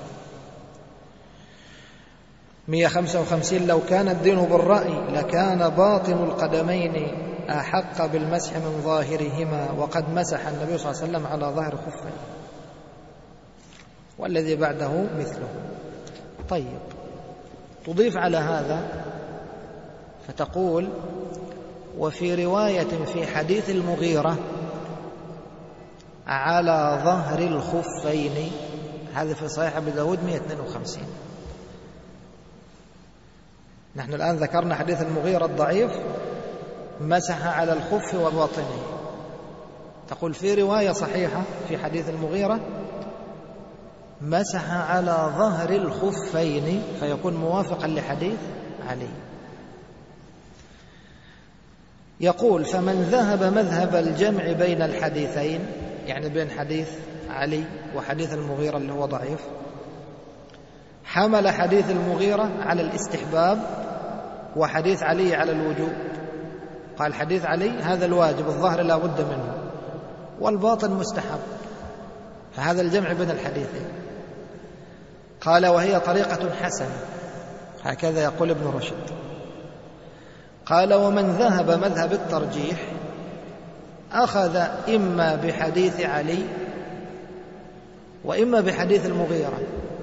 مئة وخمسة وخمسين لو كان الدين بالرأي لكان باطن القدمين أحق بالمسح من ظاهرهما، وقد مسح النبي صلى الله عليه وسلم على ظاهر خفيه. والذي بعده مثله. طيب، تضيف على هذا فتقول: وفي رواية في حديث المغيرة على ظهر الخفين، هذا في صحيح أبي داود مئة واثنين وخمسين. نحن الآن ذكرنا حديث المغيرة الضعيف مسح على الخف وباطنه، تقول في رواية صحيحة في حديث المغيرة مسح على ظهر الخفين، فيكون موافقا لحديث علي. يقول: فمن ذهب مذهب الجمع بين الحديثين، يعني بين حديث علي وحديث المغيرة اللي هو ضعيف، حمل حديث المغيرة على الاستحباب وحديث علي على الوجوب. قال حديث علي هذا الواجب الظاهر لا بد منه، والباطن مستحب، فهذا الجمع بين الحديثين. قال: وهي طريقة حسنة، هكذا يقول ابن رشد. قال: ومن ذهب مذهب الترجيح أخذ إما بحديث علي وإما بحديث المغيرة،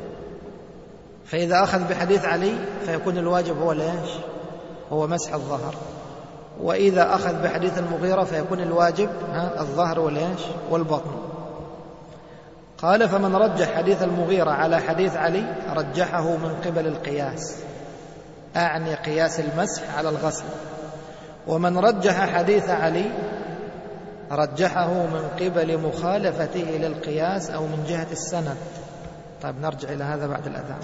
فإذا أخذ بحديث علي فيكون الواجب هو ليش؟ هو مسح الظهر، وإذا أخذ بحديث المغيرة فيكون الواجب الظهر وليش؟ والبطن. قال: فمن رجح حديث المغيرة على حديث علي رجحه من قبل القياس، أعني قياس المسح على الغسل. ومن رجح حديث علي رجحه من قبل مخالفته للقياس أو من جهة السند. طيب، نرجع إلى هذا بعد الأذان.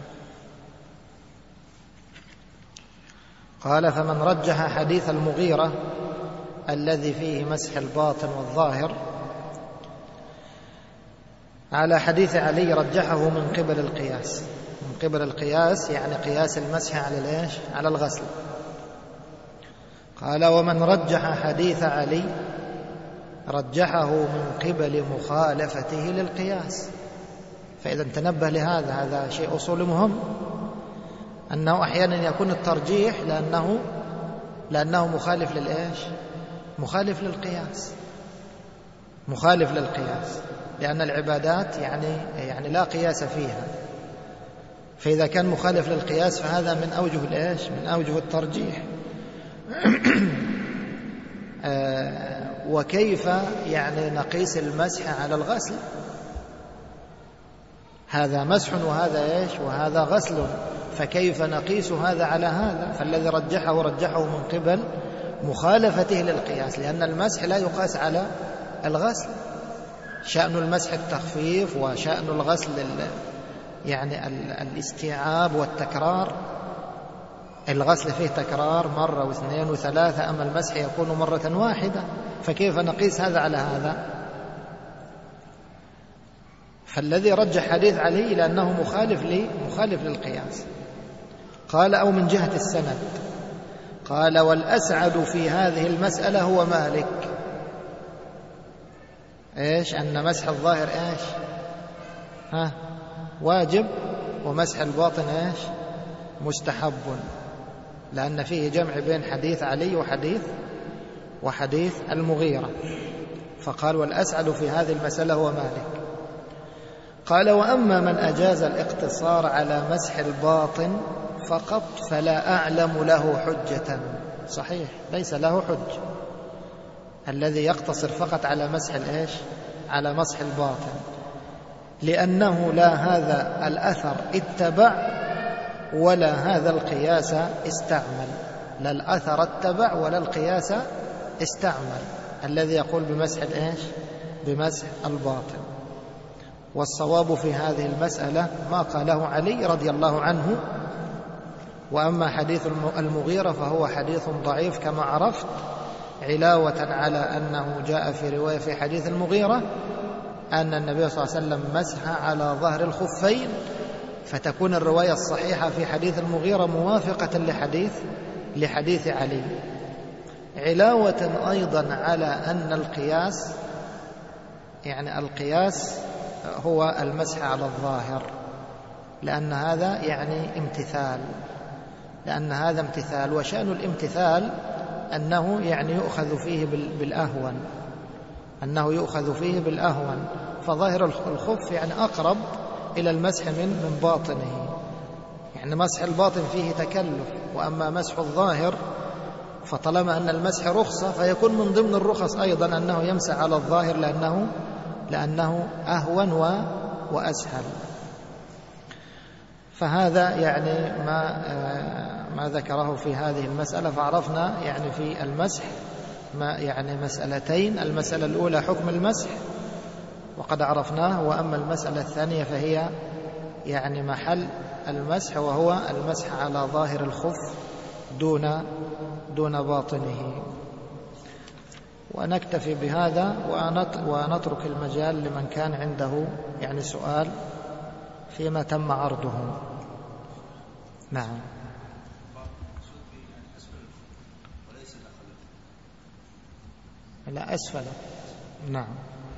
قال: فمن رجح حديث المغيرة الذي فيه مسح الباطن والظاهر على حديث علي رجحه من قبل القياس. من قبل القياس يعني قياس المسح على ليش؟ على الغسل. قال: ومن رجح حديث علي رجحه من قبل مخالفته للقياس. فإذا تنبه لهذا، هذا شيء أصولي مهم، أنه أحيانا يكون الترجيح لأنه لأنه مخالف للإيش؟ مخالف للقياس، مخالف للقياس، لأن العبادات يعني يعني لا قياس فيها، فإذا كان مخالف للقياس فهذا من أوجه الإيش؟ من أوجه الترجيح. آه وكيف يعني نقيس المسح على الغسل؟ هذا مسح وهذا إيش؟ وهذا غسل، فكيف نقيس هذا على هذا؟ فالذي رجحه رجحه من قبل مخالفته للقياس، لأن المسح لا يقاس على الغسل. شأن المسح التخفيف، وشأن الغسل يعني الاستيعاب والتكرار. الغسل فيه تكرار مرة واثنين وثلاثة، أما المسح يكون مرة واحدة، فكيف نقيس هذا على هذا؟ فالذي رجح حديث علي لأنه مخالف لي مخالف للقياس. قال: أو من جهة السند. قال: والأسعد في هذه المسألة هو مالك. إيش؟ أن مسح الظاهر إيش؟ ها واجب، ومسح الباطن إيش؟ مستحب، لأن فيه جمع بين حديث علي وحديث وحديث المغيرة. فقال: والأسعد في هذه المسألة هو مالك. قال: وأما من أجاز الاقتصار على مسح الباطن فقط فلا أعلم له حجة. صحيح، ليس له حج الذي يقتصر فقط على مسح الإيش؟ على مسح الباطن، لأنه لا هذا الأثر اتبع ولا هذا القياس استعمل. لا الأثر اتبع ولا القياس استعمل الذي يقول بمسح الإيش؟ بمسح الباطن. والصواب في هذه المسألة ما قاله علي رضي الله عنه. وأما حديث المغيرة فهو حديث ضعيف كما عرفت، علاوة على أنه جاء في رواية في حديث المغيرة أن النبي صلى الله عليه وسلم مسح على ظهر الخفين، فتكون الرواية الصحيحة في حديث المغيرة موافقة لحديث لحديث علي، علاوة أيضا على أن القياس يعني القياس هو المسح على الظاهر، لأن هذا يعني امتثال، لأن هذا امتثال، وشأن الامتثال أنه يعني يؤخذ فيه بالأهون، أنه يؤخذ فيه بالأهون. فظاهر الخف يعني أقرب إلى المسح من من باطنه، يعني مسح الباطن فيه تكلف، وأما مسح الظاهر فطالما أن المسح رخصة فيكون من ضمن الرخص أيضا أنه يمسح على الظاهر لأنه لأنه أهون وأسهل. فهذا يعني ما ما ذكره في هذه المسألة. فعرفنا يعني في المسح ما يعني مسألتين: المسألة الأولى حكم المسح وقد عرفناه، وأما المسألة الثانية فهي يعني محل المسح، وهو المسح على ظاهر الخف دون دون باطنه. ونكتفي بهذا ونترك المجال لمن كان عنده يعني سؤال فيما تم عرضه. نعم. لا، أسفل. نعم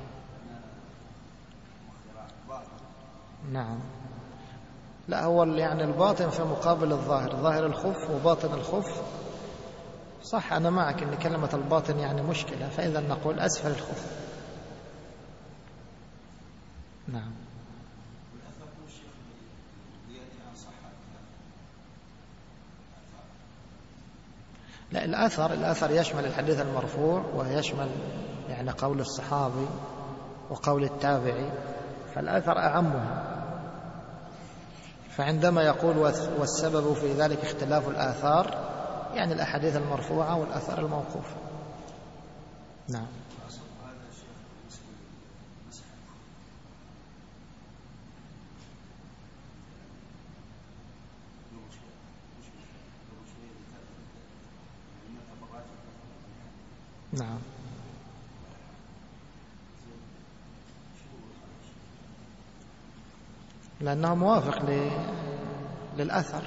نعم. لا، هو يعني الباطن في مقابل الظاهر، ظاهر الخف وباطن الخف. صح، أنا معك أن كلمة الباطن يعني مشكلة، فإذا نقول أسفل الخف. نعم. لا، الأثر الأثر يشمل الحديث المرفوع ويشمل يعني قول الصحابي وقول التابعي، فالأثر أعمها. فعندما يقول والسبب في ذلك اختلاف الآثار، يعني الأحاديث المرفوعة والأثر الموقوف. نعم. نعم. لأنه موافق ل... للأثر.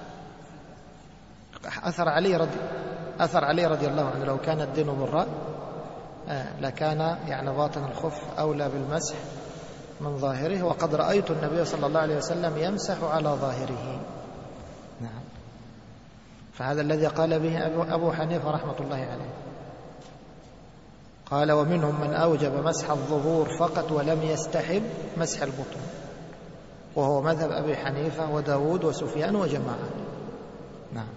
أثر علي رضي أثر علي رضي الله عنه: لو كان الدين بالرأي لكان يعني باطن الخف أولى بالمسح من ظاهره، وقد رأيت النبي صلى الله عليه وسلم يمسح على ظاهره. نعم. فهذا الذي قال به أبو حنيفة رحمة الله عليه. قال: ومنهم من أوجب مسح الظهور فقط ولم يستحب مسح البطن، وهو مذهب أبي حنيفة وداود وسفيان وجماعة. نعم.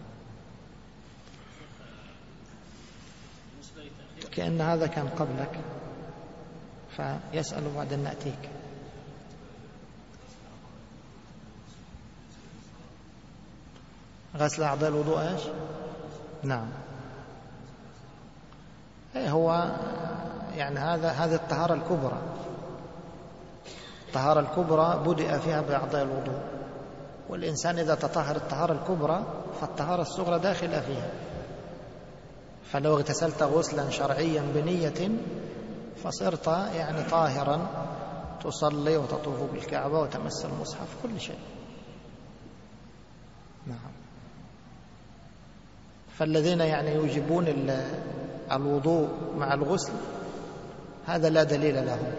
كأن هذا كان قبلك، فيسأل بعد أن نأتيك. غسل أعضاء الوضوء إيش؟ نعم. أي هو يعني هذا هذه الطهارة الكبرى. الطهارة الكبرى بدأ فيها بأعضاء الوضوء، والإنسان إذا تطهر الطهارة الكبرى فالطهارة الصغرى داخلة فيها. فلو اغتسلت غسلا شرعيا بنية فصرت يعني طاهرا، تصلي وتطوف بالكعبة وتمس المصحف كل شيء. نعم. فالذين يعني يوجبون الوضوء مع الغسل هذا لا دليل لهم.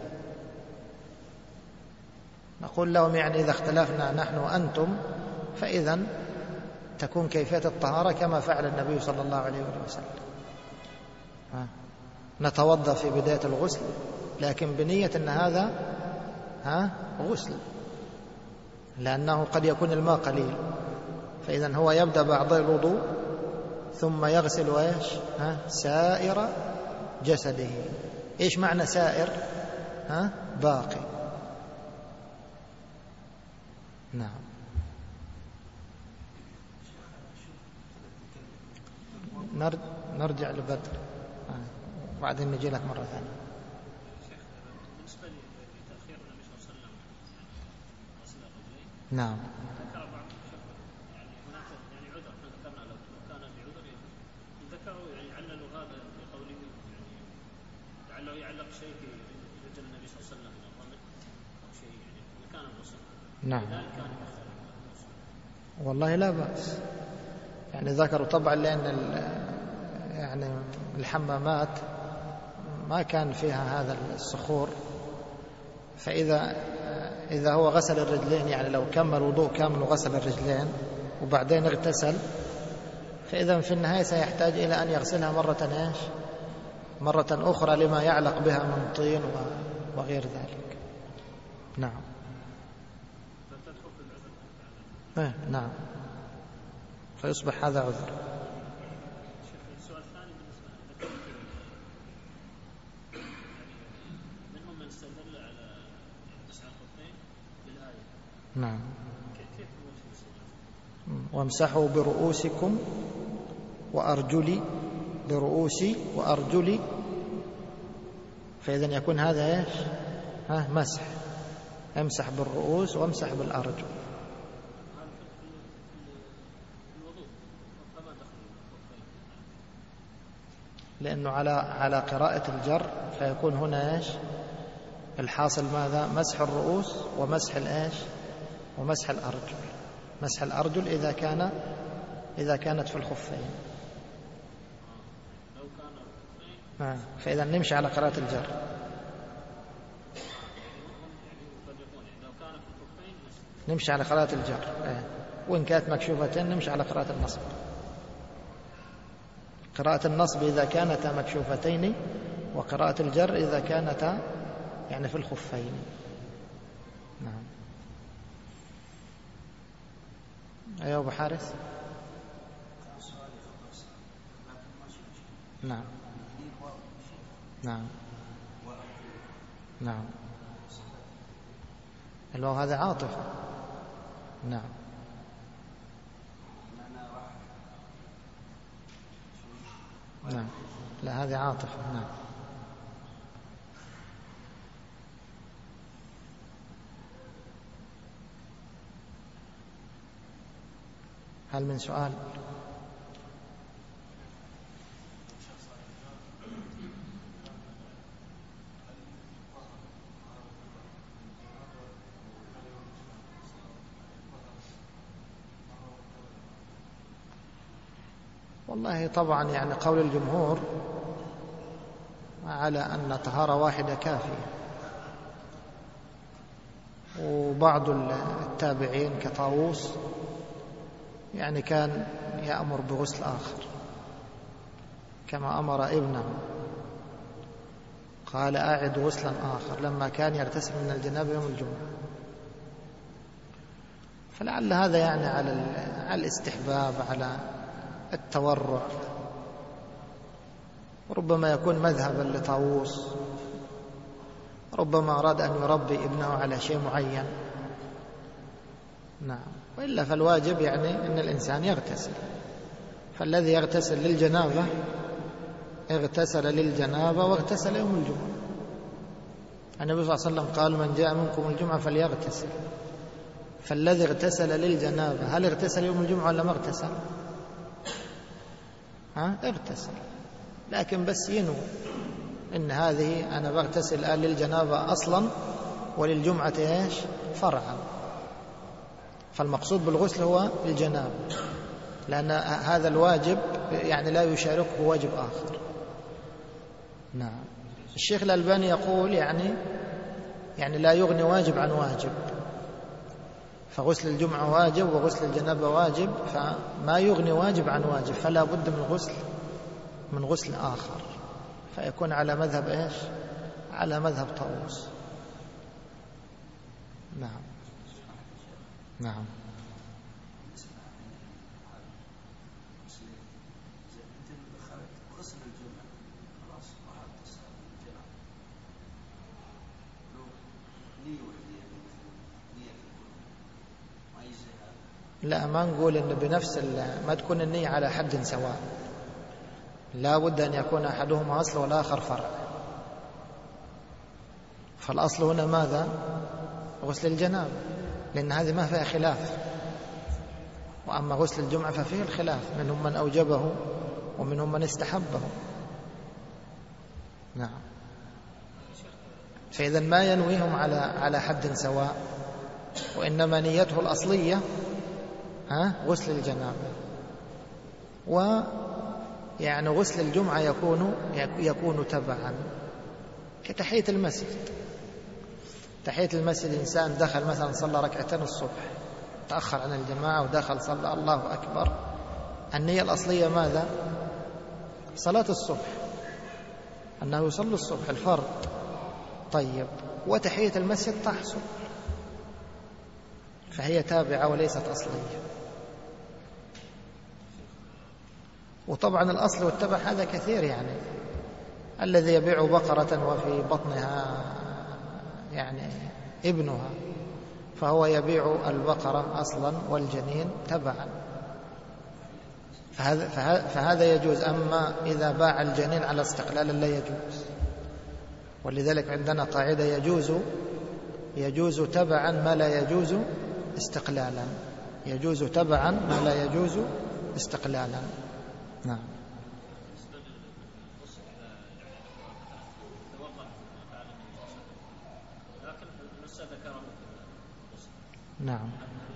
نقول لهم يعني إذا اختلفنا نحن وأنتم فإذا تكون كيفية الطهارة كما فعل النبي صلى الله عليه وسلم. نتوضأ في بداية الغسل لكن بنية أن هذا ها غسل، لأنه قد يكون الماء قليل، فإذا هو يبدأ بأعضاء الوضوء ثم يغسل وإيش ها سائر جسده. إيش معنى سائر؟ ها باقي. نعم. نرجع لبدر وبعدين نجي لك مرة ثانية. بالنسبة لتأخير النبي صلى الله عليه وسلم غسل الرجلين، نعم. ذكر بعض يعني هناك يعني عذر، احنا ذكرنا لو كان بعذر ذكروا يعني عللوا هذا بقوله يعني لعله يعلق شيء في رجل النبي صلى الله عليه وسلم من الرمل أو شيء يعني مكان الغسل. نعم. لذلك كان يأخر. والله لا بأس، يعني ذكروا طبعا لأن يعني الحمامات ما كان فيها هذا الصخور، فإذا إذا هو غسل الرجلين يعني لو كمل وضوء كامل وغسل الرجلين وبعدين اغتسل، فإذا في النهاية سيحتاج إلى أن يغسلها مرة إيش مرة أخرى لما يعلق بها من طين وغير ذلك. نعم. إيه نعم، فيصبح هذا عذر. السؤال الثاني بالنسبة يعني منهم من استدل على مسح الخفين بالآية. نعم. كيف وامسحوا برؤوسكم وأرجلي، برؤوسي وأرجلي، فإذا يكون هذا إيش؟ ها مسح، امسح بالرؤوس وامسح بالأرجل. لأنه على على قراءة الجر فيكون هنا إيش الحاصل؟ ماذا؟ مسح الرؤوس ومسح الإيش؟ ومسح الأرجل. مسح الأرجل إذا كان إذا كانت في الخفين. آه. فإذا نمشي على قراءة الجر. نمشي على قراءة الجر آه. وإن كانت مكشوفتين نمشي على قراءة النصب. قراءة النصب إذا كانتا مكشوفتين، وقراءة الجر إذا كانتا يعني في الخفين. نعم. أيها أبو حارث. نعم نعم نعم. الواو هذا عاطفة. نعم. نعم. لا هذه عاطفة. نعم. هل من سؤال؟ والله طبعا يعني قول الجمهور على أن طهارة واحدة كافية، وبعض التابعين كطاووس يعني كان يأمر بغسل آخر كما أمر ابنه، قال أعد غسلا آخر لما كان يغتسل من الجنابة يوم الجمعة. فلعل هذا يعني على على الاستحباب، على التورع، ربما يكون مذهبا لطاووس، ربما أراد أن يربي ابنه على شيء معين. نعم. وإلا فالواجب يعني أن الإنسان يغتسل، فالذي يغتسل للجنابة اغتسل للجنابة واغتسل يوم الجمعة. النبي صلى الله عليه وسلم قال من جاء منكم الجمعة فليغتسل، فالذي اغتسل للجنابة هل اغتسل يوم الجمعة ولا ما اغتسل؟ ها اغتسل، لكن بس ينوي إن هذه أنا بغتسل الآن للجنابة أصلا وللجمعة إيش فرعا. فالمقصود بالغسل هو الجنابة، لأن هذا الواجب يعني لا يشاركه واجب آخر. نعم. الشيخ الألباني يقول يعني يعني لا يغني واجب عن واجب، فغسل الجمعة واجب وغسل الجنابة واجب، فما يغني واجب عن واجب، فلا بد من غسل من غسل آخر، فيكون على مذهب إيش؟ على مذهب طاووس. نعم نعم. لا ما نقول إن بنفس ما تكون النية على حد سواء، لا بد أن يكون أحدهما أصل والآخر فرع. فالأصل هنا ماذا؟ غسل الجنابة، لأن هذه ما فيها خلاف. وأما غسل الجمعة ففيه الخلاف، منهم من أوجبه ومنهم من استحبه. نعم. فإذا ما ينويهم على على حد سواء، وإنما نيته الأصلية ها غسل الجنابة. ويعني غسل الجمعة يكون يكون تبعا كتحية المسجد. تحية المسجد إنسان دخل مثلا صلى ركعتين الصبح، تأخر عن الجماعة ودخل صلى الله أكبر، النية الأصلية ماذا؟ صلاة الصبح، أنه يصلي الصبح الفرض. طيب، وتحية المسجد تحصل، فهي تابعة وليست أصلية. وطبعا الأصل والتبع هذا كثير، يعني الذي يبيع بقرة وفي بطنها يعني ابنها فهو يبيع البقرة أصلا والجنين تبعا، فهذا, فهذا يجوز. أما إذا باع الجنين على استقلال لا يجوز. ولذلك عندنا قاعدة يجوز يجوز تبعا ما لا يجوز استقلالا، يجوز تبعا ما لا يجوز استقلالا. نعم. نعم،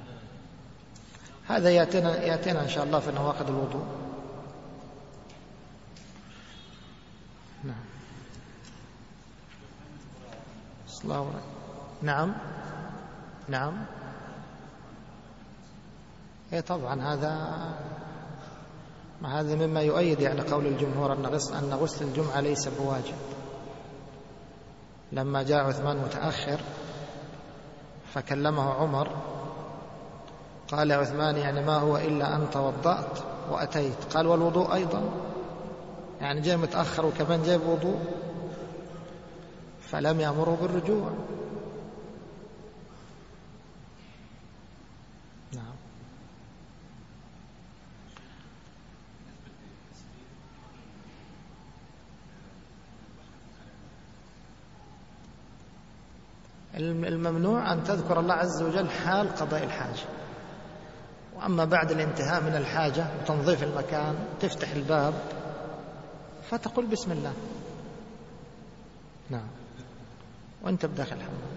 هذا يأتينا يأتينا إن شاء الله في نواقض الوضوء. نعم. الله ورحمة. نعم نعم اي طبعا هذا ما هذا مما يؤيد يعني قول الجمهور أن غسل أن غسل الجمعة ليس بواجب. لما جاء عثمان متأخر فكلمه عمر قال عثمان يعني ما هو إلا أن توضأت وأتيت. قال والوضوء أيضا، يعني جاء متأخر وكمان جاء بوضوء، فلم يأمره بالرجوع. نعم. الممنوع أن تذكر الله عز وجل حال قضاء الحاجة، وأما بعد الانتهاء من الحاجة وتنظيف المكان تفتح الباب فتقول بسم الله. نعم، وأنت بداخل الحمام.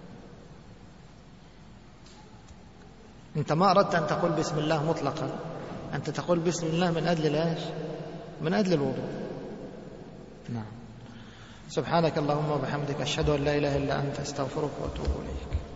أنت ما أردت أن تقول بسم الله مطلقا، أنت تقول بسم الله من أجل ليش؟ من أجل الوضوء. نعم. سبحانك اللهم وبحمدك أشهد أن لا إله إلا أنت أستغفرك وأتوب إليك.